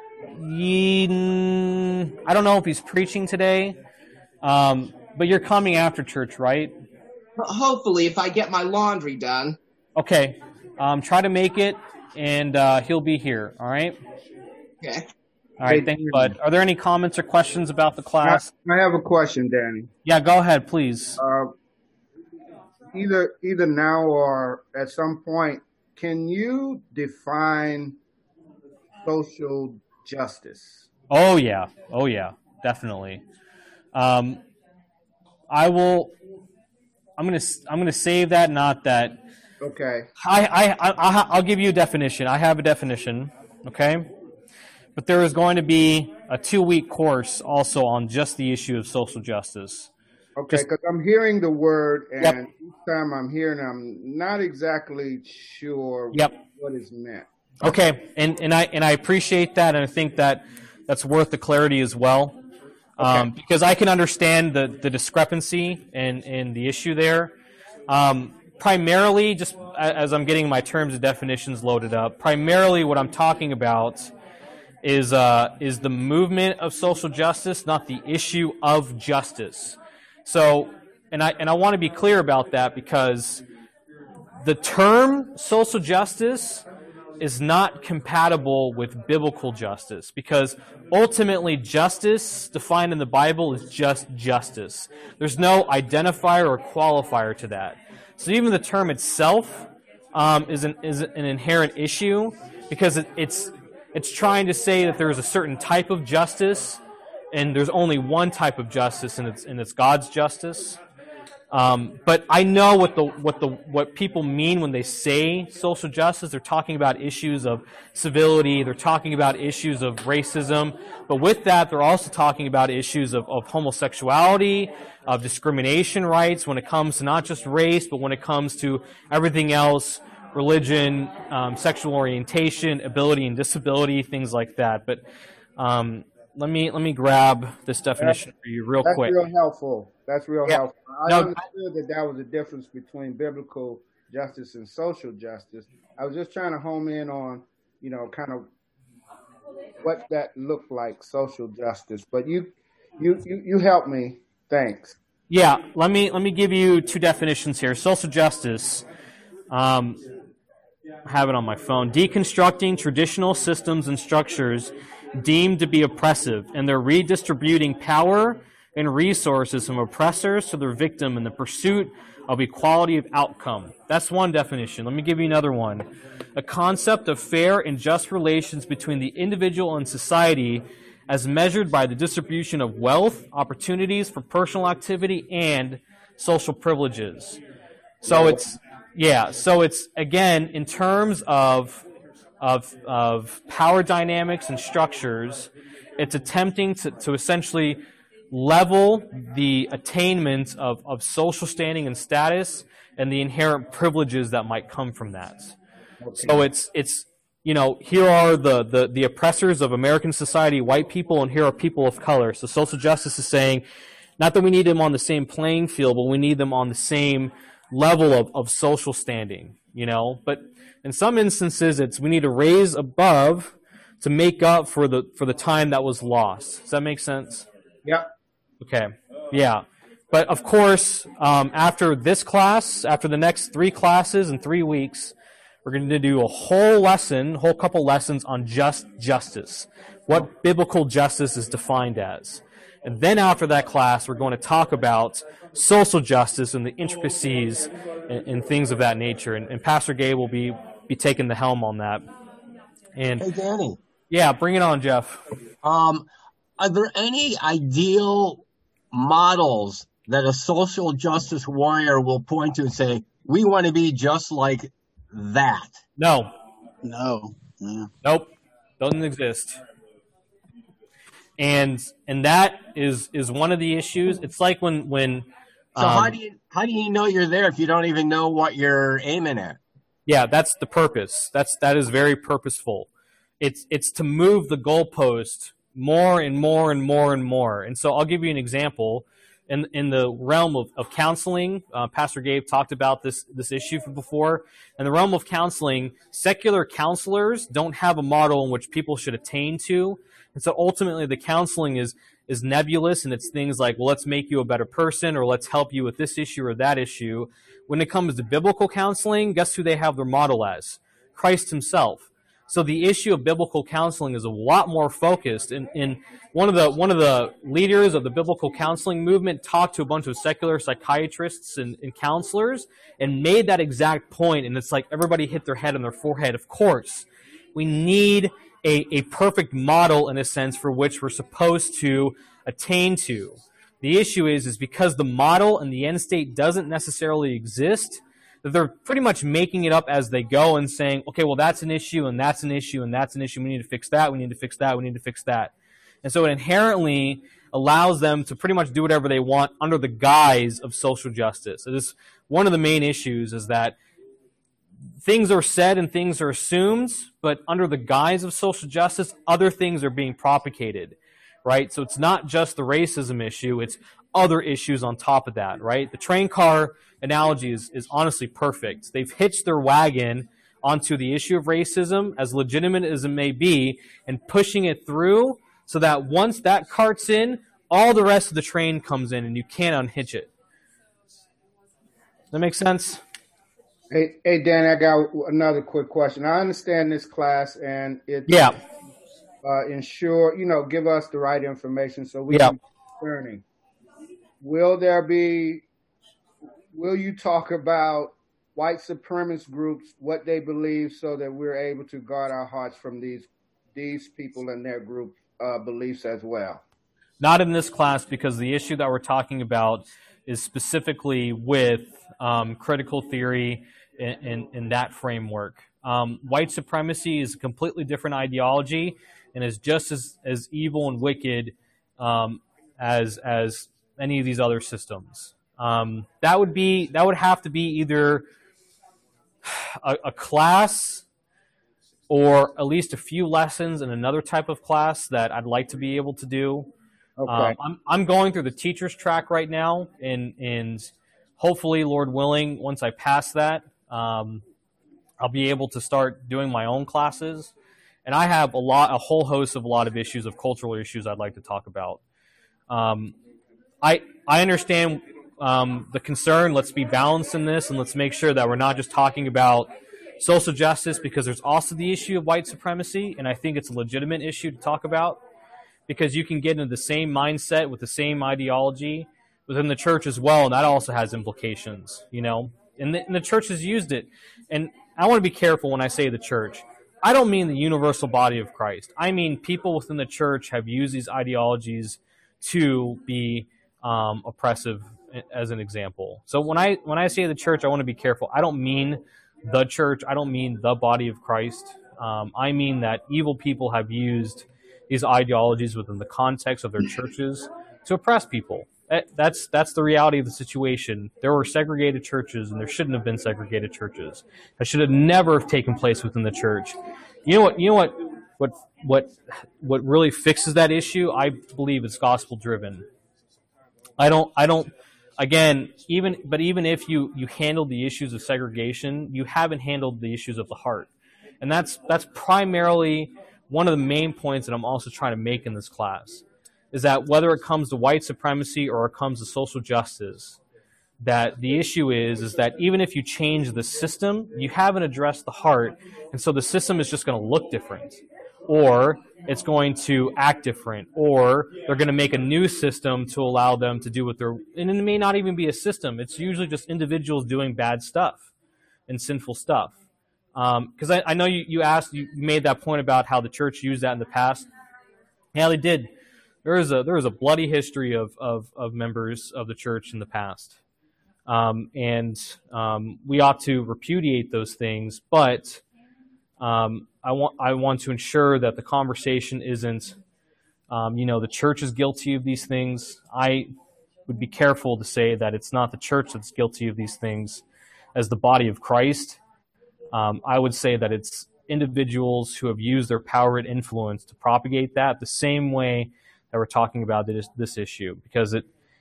don't know if he's preaching today, but you're coming after church, right? Hopefully, if I get my laundry done. Okay. Try to make it, and he'll be here, all right? Okay. All right, thanks, bud. Are there any comments or questions about the class? I have a question, Danny. Yeah, go ahead, please. Either now or at some point, can you define social justice? Oh yeah, definitely. I'm gonna save that. Not that. Okay. I'll give you a definition. I have a definition. Okay. But there is going to be a 2-week course also on just the issue of social justice. Okay, because I'm hearing the word, and each time I'm hearing it, I'm not exactly sure what is meant. Okay, and I appreciate that, and I think that's worth the clarity as well, because I can understand the discrepancy and the issue there. Primarily, just as I'm getting my terms and definitions loaded up, primarily what I'm talking about is the movement of social justice, not the issue of justice. So, and I want to be clear about that because the term social justice is not compatible with biblical justice, because ultimately justice defined in the Bible is just justice. There's no identifier or qualifier to that. So even the term itself is an inherent issue, because it's trying to say that there is a certain type of justice, and there's only one type of justice, and it's God's justice. But I know what people mean when they say social justice. They're talking about issues of civility. They're talking about issues of racism. But with that, they're also talking about issues of homosexuality, of discrimination rights when it comes to not just race, but when it comes to everything else, religion, sexual orientation, ability and disability, things like that. But let me grab this definition for you real quick. That's real helpful. That's real helpful. I understood that was a difference between biblical justice and social justice. I was just trying to home in on, kind of what that looked like, social justice. But you helped me. Thanks. Yeah, let me give you two definitions here. Social justice. I have it on my phone. Deconstructing traditional systems and structures deemed to be oppressive, and they're redistributing power, and resources from oppressors to their victim in the pursuit of equality of outcome. That's one definition. Let me give you another one. A concept of fair and just relations between the individual and society as measured by the distribution of wealth, opportunities for personal activity, and social privileges. So it's again in terms of power dynamics and structures, it's attempting to essentially level the attainment of social standing and status and the inherent privileges that might come from that. Okay. So it's here are the oppressors of American society, white people, and here are people of color. So social justice is saying, not that we need them on the same playing field, but we need them on the same level of social standing, But in some instances, we need to raise above to make up for the time that was lost. Does that make sense? Yep. Okay. Yeah. But of course, after this class, after the next 3 classes in 3 weeks, we're going to do a whole couple lessons on just justice, what biblical justice is defined as. And then after that class, we're going to talk about social justice and the intricacies and things of that nature. And Pastor Gabe will be taking the helm on that. And hey, Danny. Yeah, bring it on, Jeff. Are there any ideal models that a social justice warrior will point to and say, we want to be just like that? No. Nope. Doesn't exist. And that is one of the issues. It's like when so how do you know you're there if you don't even know what you're aiming at? Yeah, that's the purpose. That is very purposeful. It's to move the goalpost more and more and more and more. And so I'll give you an example. In the realm of counseling, Pastor Gabe talked about this issue before. In the realm of counseling, secular counselors don't have a model in which people should attain to. And so ultimately the counseling is nebulous, and it's things like, well, let's make you a better person, or let's help you with this issue or that issue. When it comes to biblical counseling, guess who they have their model as? Christ himself. So the issue of biblical counseling is a lot more focused. And one of the leaders of the biblical counseling movement talked to a bunch of secular psychiatrists and counselors and made that exact point. And it's like everybody hit their head on their forehead. Of course, we need a perfect model in a sense for which we're supposed to attain to. The issue is because the model and the end state doesn't necessarily exist, that they're pretty much making it up as they go and saying, okay, well, that's an issue, and that's an issue, and that's an issue. We need to fix that. We need to fix that. We need to fix that. And so it inherently allows them to pretty much do whatever they want under the guise of social justice. It is one of the main issues is that things are said and things are assumed, but under the guise of social justice, other things are being propagated, right? So it's not just the racism issue, it's other issues on top of that, right? The train car analogy is honestly perfect. They've hitched their wagon onto the issue of racism, as legitimate as it may be, and pushing it through so that once that cart's in, all the rest of the train comes in and you can't unhitch it. Does that make sense? Hey, Danny, I got another quick question. I understand this class and it ensure, give us the right information so we can be learning. Will you talk about white supremacist groups, what they believe, so that we're able to guard our hearts from these people and their group beliefs as well? Not in this class, because the issue that we're talking about is specifically with critical theory in that framework. White supremacy is a completely different ideology and is just as evil and wicked as any of these other systems. That would have to be either a class or at least a few lessons in another type of class that I'd like to be able to do. Okay. I'm going through the teacher's track right now, and hopefully, Lord willing, once I pass that, I'll be able to start doing my own classes. And I have a whole host of issues of cultural issues I'd like to talk about. I understand the concern. Let's be balanced in this, and let's make sure that we're not just talking about social justice, because there's also the issue of white supremacy, and I think it's a legitimate issue to talk about. because you can get into the same mindset with the same ideology within the church as well, and that also has implications, you know. And the church has used it. And I want to be careful when I say the church. I don't mean the universal body of Christ. I mean people within the church have used these ideologies to be oppressive, as an example. So when I say the church, I want to be careful. I don't mean the church. I don't mean the body of Christ. I mean that evil people have used these ideologies within the context of their churches to oppress people. That's the reality of the situation. There were segregated churches, and there shouldn't have been segregated churches. That should have never taken place within the church. You know what really fixes that issue? I believe it's gospel driven. I don't. Again, even if you handle the issues of segregation, you haven't handled the issues of the heart, and that's primarily one of the main points that I'm also trying to make in this class. Is that whether it comes to white supremacy or it comes to social justice, that the issue is that even if you change the system, you haven't addressed the heart, and so the system is just going to look different, or it's going to act different, or they're going to make a new system to allow them to do what they're, and it may not even be a system. It's usually just individuals doing bad stuff and sinful stuff. Because I know you made that point about how the church used that in the past. Yeah, they did. There is a bloody history of members of the church in the past, and we ought to repudiate those things. But I want to ensure that the conversation isn't, the church is guilty of these things. I would be careful to say that it's not the church that's guilty of these things, as the body of Christ. I would say that it's individuals who have used their power and influence to propagate that the same way that we're talking about this issue, because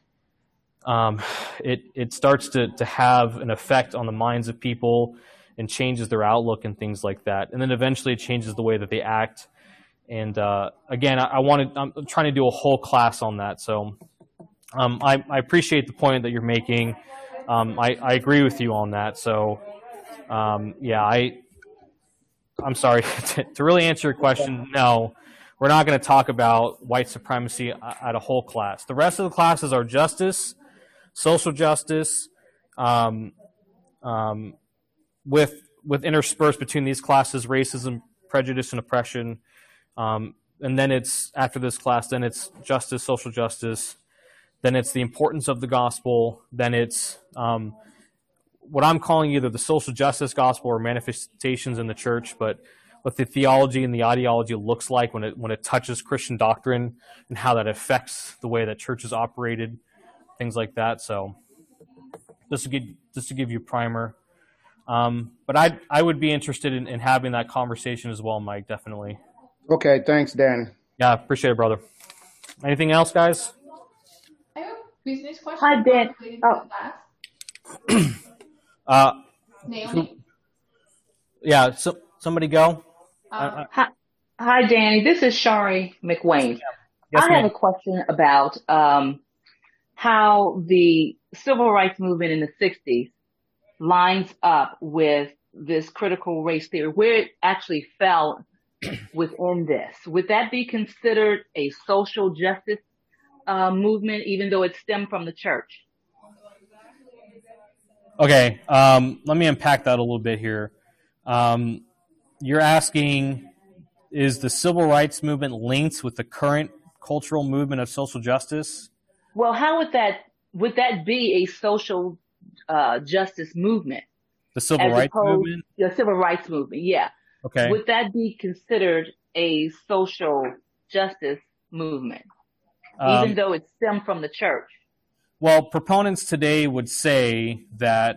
it starts to have an effect on the minds of people and changes their outlook and things like that, and then eventually it changes the way that they act. And again, I'm trying to do a whole class on that. So I appreciate the point that you're making. I agree with you on that. So yeah, I'm sorry to really answer your question. No. We're not going to talk about white supremacy at a whole class. The rest of the classes are justice, social justice, with interspersed between these classes, racism, prejudice, and oppression. And then it's, after this class, then it's justice, social justice. Then it's the importance of the gospel. Then it's what I'm calling either the social justice gospel or manifestations in the church, but what the theology and the ideology looks like when it touches Christian doctrine and how that affects the way that church is operated, things like that. So just to give you a primer. But I would be interested in having that conversation as well, Mike, definitely. Okay, thanks, Dan. Yeah, appreciate it, brother. Anything else, guys? I have a business question. Hi, Dan. Oh. Naomi? Yeah, so somebody go. Hi, Danny. This is Shari McWayne. Yes, I have a question about how the civil rights movement in the 60s lines up with this critical race theory, where it actually fell within this. Would that be considered a social justice movement, even though it stemmed from the church? Okay, let me unpack that a little bit here. You're asking, is the civil rights movement linked with the current cultural movement of social justice? Well, how would that be a social justice movement? The civil rights movement? The civil rights movement, yeah. Okay. Would that be considered a social justice movement, even though it stemmed from the church? Well, proponents today would say that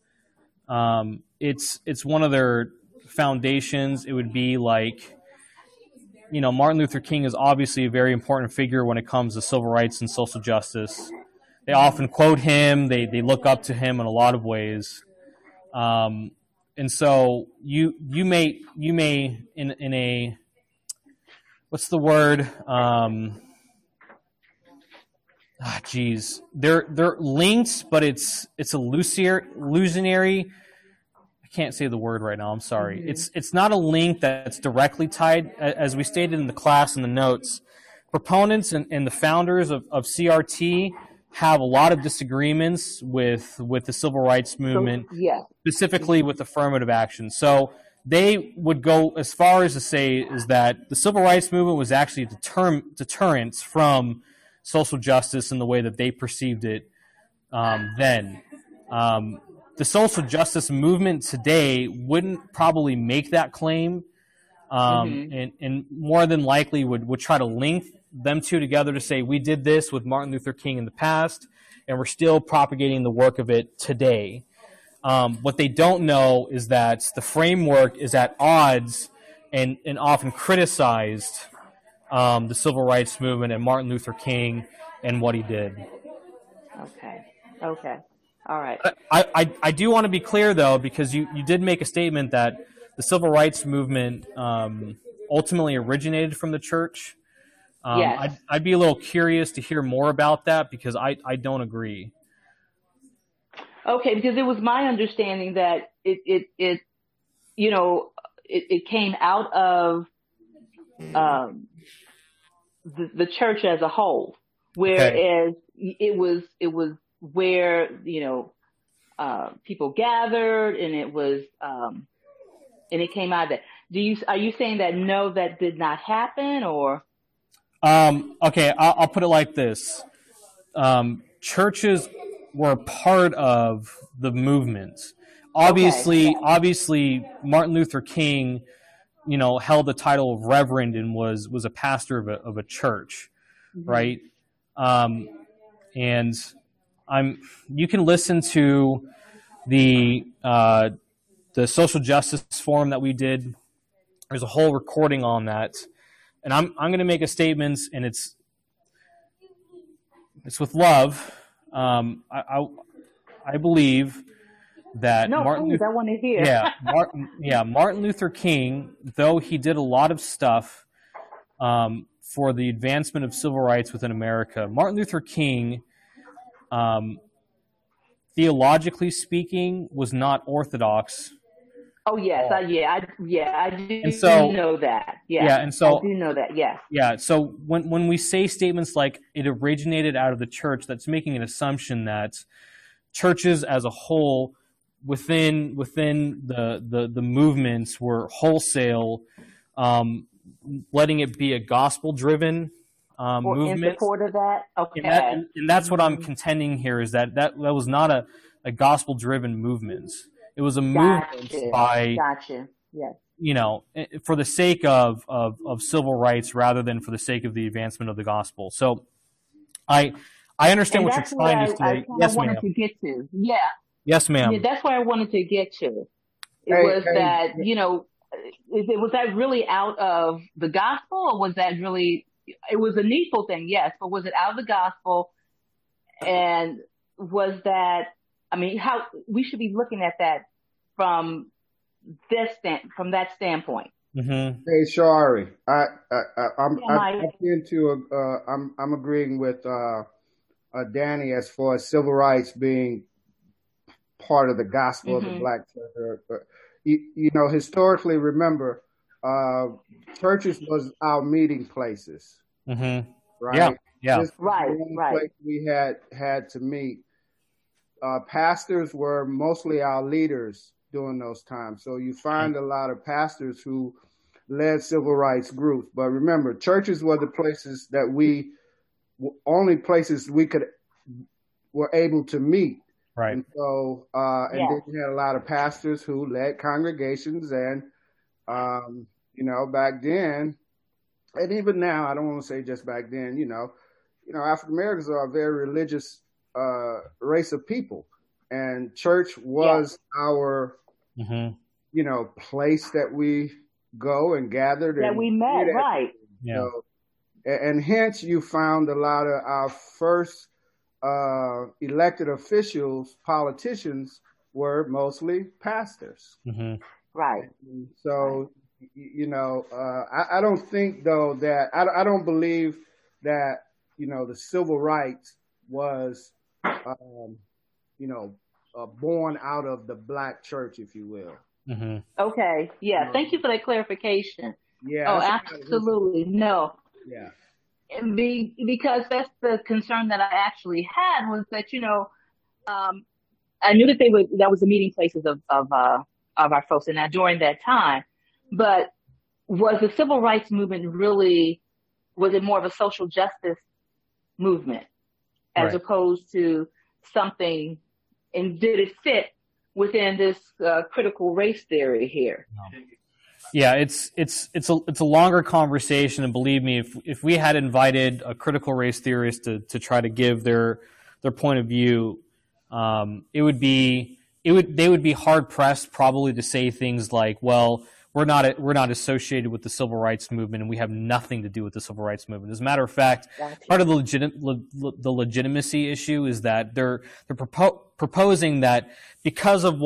it's one of their foundations. It would be like, Martin Luther King is obviously a very important figure when it comes to civil rights and social justice. They often quote him. They look up to him in a lot of ways. And so you may in a, what's the word? They're linked, but it's a illusionary. I can't say the word right now. I'm sorry. Mm-hmm. It's not a link that's directly tied. As we stated in the class in the notes, proponents and the founders of CRT have a lot of disagreements with the civil rights movement, specifically with affirmative action. So they would go as far as to say is that the civil rights movement was actually a deterrent from social justice in the way that they perceived it then. The social justice movement today wouldn't probably make that claim, and more than likely would try to link them two together to say we did this with Martin Luther King in the past, and we're still propagating the work of it today. What they don't know is that the framework is at odds and often criticized the civil rights movement and Martin Luther King and what he did. Okay. All right. I do want to be clear, though, because you did make a statement that the civil rights movement ultimately originated from the church. Yes. I'd be a little curious to hear more about that because I don't agree. Okay, because it was my understanding that it came out of the church as a whole, whereas it was where people gathered, and it was and it came out of that. Are you saying that no, that did not happen, or? Okay, I'll put it like this. Churches were part of the movement. Obviously, Martin Luther King, held the title of reverend and was a pastor of a church, right? And you can listen to the social justice forum that we did. There's a whole recording on that. And I'm going to make a statement, and it's with love. I believe that Martin Luther King, though he did a lot of stuff for the advancement of civil rights within America, Martin Luther King, theologically speaking, was not orthodox. Oh yes, I do know that. Yeah, and so I do know that. Yes. Yeah, so when we say statements like it originated out of the church, that's making an assumption that churches as a whole within the movements were wholesale, letting it be a gospel driven movement. In support of that. Okay. And that's what I'm contending here is that was not a gospel driven movement. It was a movement by, yes. For the sake of civil rights rather than for the sake of the advancement of the gospel. So I understand what you're trying to say. Yes, ma'am. To get to. Yeah. Yes, ma'am. Yeah, that's where I wanted to get to. Was that really out of the gospel, or was that really, it was a needful thing, yes, but was it out of the gospel? And was that, how we should be looking at that from that standpoint. Mm-hmm. Hey, Shari, I'm agreeing with Danny as far as civil rights being part of the gospel of the Black church. Historically, remember, churches was our meeting places, right? Yeah. This was the only place we had to meet. Pastors were mostly our leaders during those times. So you find a lot of pastors who led civil rights groups. But remember, churches were the places that only places we were able to meet. Right. And so, then you had a lot of pastors who led congregations, and, back then, and even now, I don't want to say just back then, African Americans are a very religious race of people, and church was our place that we go and gathered that and we met, right? So, and hence you found a lot of our first elected officials, politicians, were mostly pastors, right? So I don't think though that I don't believe that the civil rights was born out of the Black church, if you will. Okay. Yeah. Thank you for that clarification. Yeah. Oh, absolutely. No. Yeah. because that's the concern that I actually had, was that, I knew that that was the meeting places of our folks, and now during that time, but was the civil rights movement was it more of a social justice movement as opposed to something, and did it fit within this critical race theory here? Yeah, it's a longer conversation, and believe me, if we had invited a critical race theorist to try to give their point of view, they would be hard pressed probably to say things like, well, we're not associated with the civil rights movement, and we have nothing to do with the civil rights movement. As a matter of fact, part of the legitimacy issue is that they're proposing that because of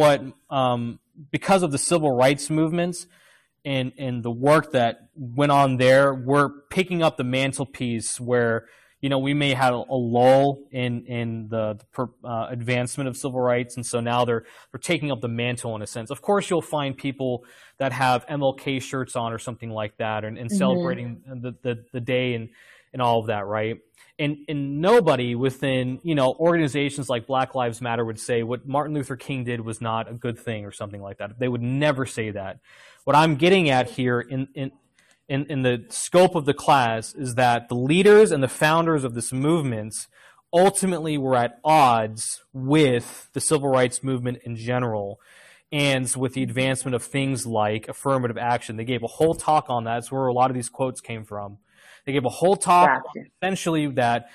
the civil rights movements and the work that went on there, we're picking up the mantelpiece where, we may have a lull in the advancement of civil rights, and so now they're taking up the mantle in a sense. Of course, you'll find people that have MLK shirts on or something like that, and celebrating the day and all of that, right? And nobody within organizations like Black Lives Matter would say what Martin Luther King did was not a good thing or something like that. They would never say that. What I'm getting at here in the scope of the class is that the leaders and the founders of this movement ultimately were at odds with the civil rights movement in general and with the advancement of things like affirmative action. They gave a whole talk on that. That's where a lot of these quotes came from. They gave a whole talk essentially that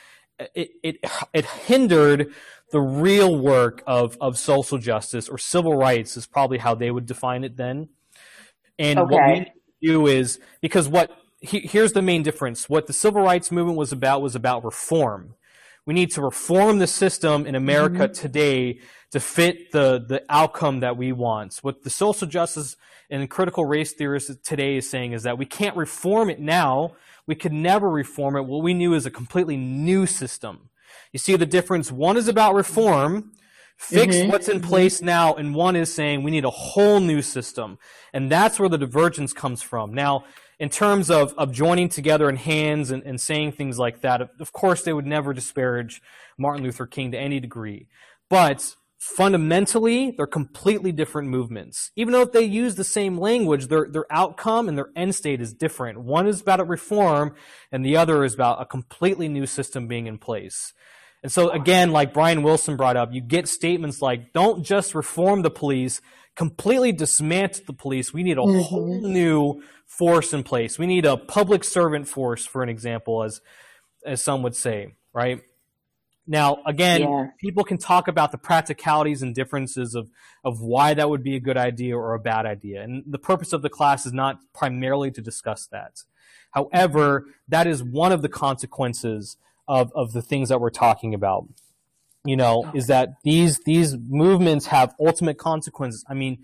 it hindered the real work of social justice, or civil rights is probably how they would define it then. And what we need to do is, because here's the main difference. What the civil rights movement was about reform. We need to reform the system in America today to fit the outcome that we want. What the social justice and critical race theorists today is saying is that we can't reform it now. We could never reform it. What we knew is a completely new system. You see the difference? One is about reform, fix what's in place now, and one is saying we need a whole new system. And that's where the divergence comes from. Now, in terms of joining together in hands and saying things like that, of course they would never disparage Martin Luther King to any degree. But fundamentally, they're completely different movements. Even though they use the same language, their outcome and their end state is different. One is about a reform, and the other is about a completely new system being in place. And so again, like Brian Wilson brought up, you get statements like, don't just reform the police, completely dismantle the police. We need a whole new force in place. We need a public servant force, for an example, as some would say, right? Now, again, people can talk about the practicalities and differences of why that would be a good idea or a bad idea. And the purpose of the class is not primarily to discuss that. However, that is one of the consequences of the things that we're talking about, is that these movements have ultimate consequences. I mean,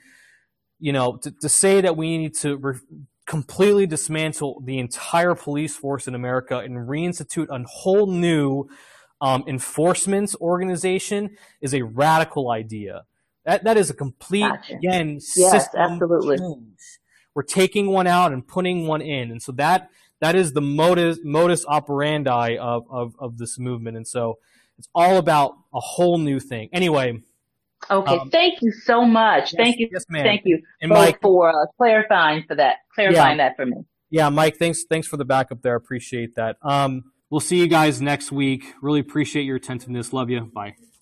to say that we need to completely dismantle the entire police force in America and reinstitute a whole new enforcement organization is a radical idea. That is a complete, again, system absolutely change. We're taking one out and putting one in. And so that is the modus operandi of this movement. And so it's all about a whole new thing. Anyway. Okay. Thank you so much. Thank you. Yes, ma'am. Thank you and Mike, for clarifying that for me. Yeah, Mike, thanks for the backup there. I appreciate that. We'll see you guys next week. Really appreciate your attentiveness. Love you. Bye.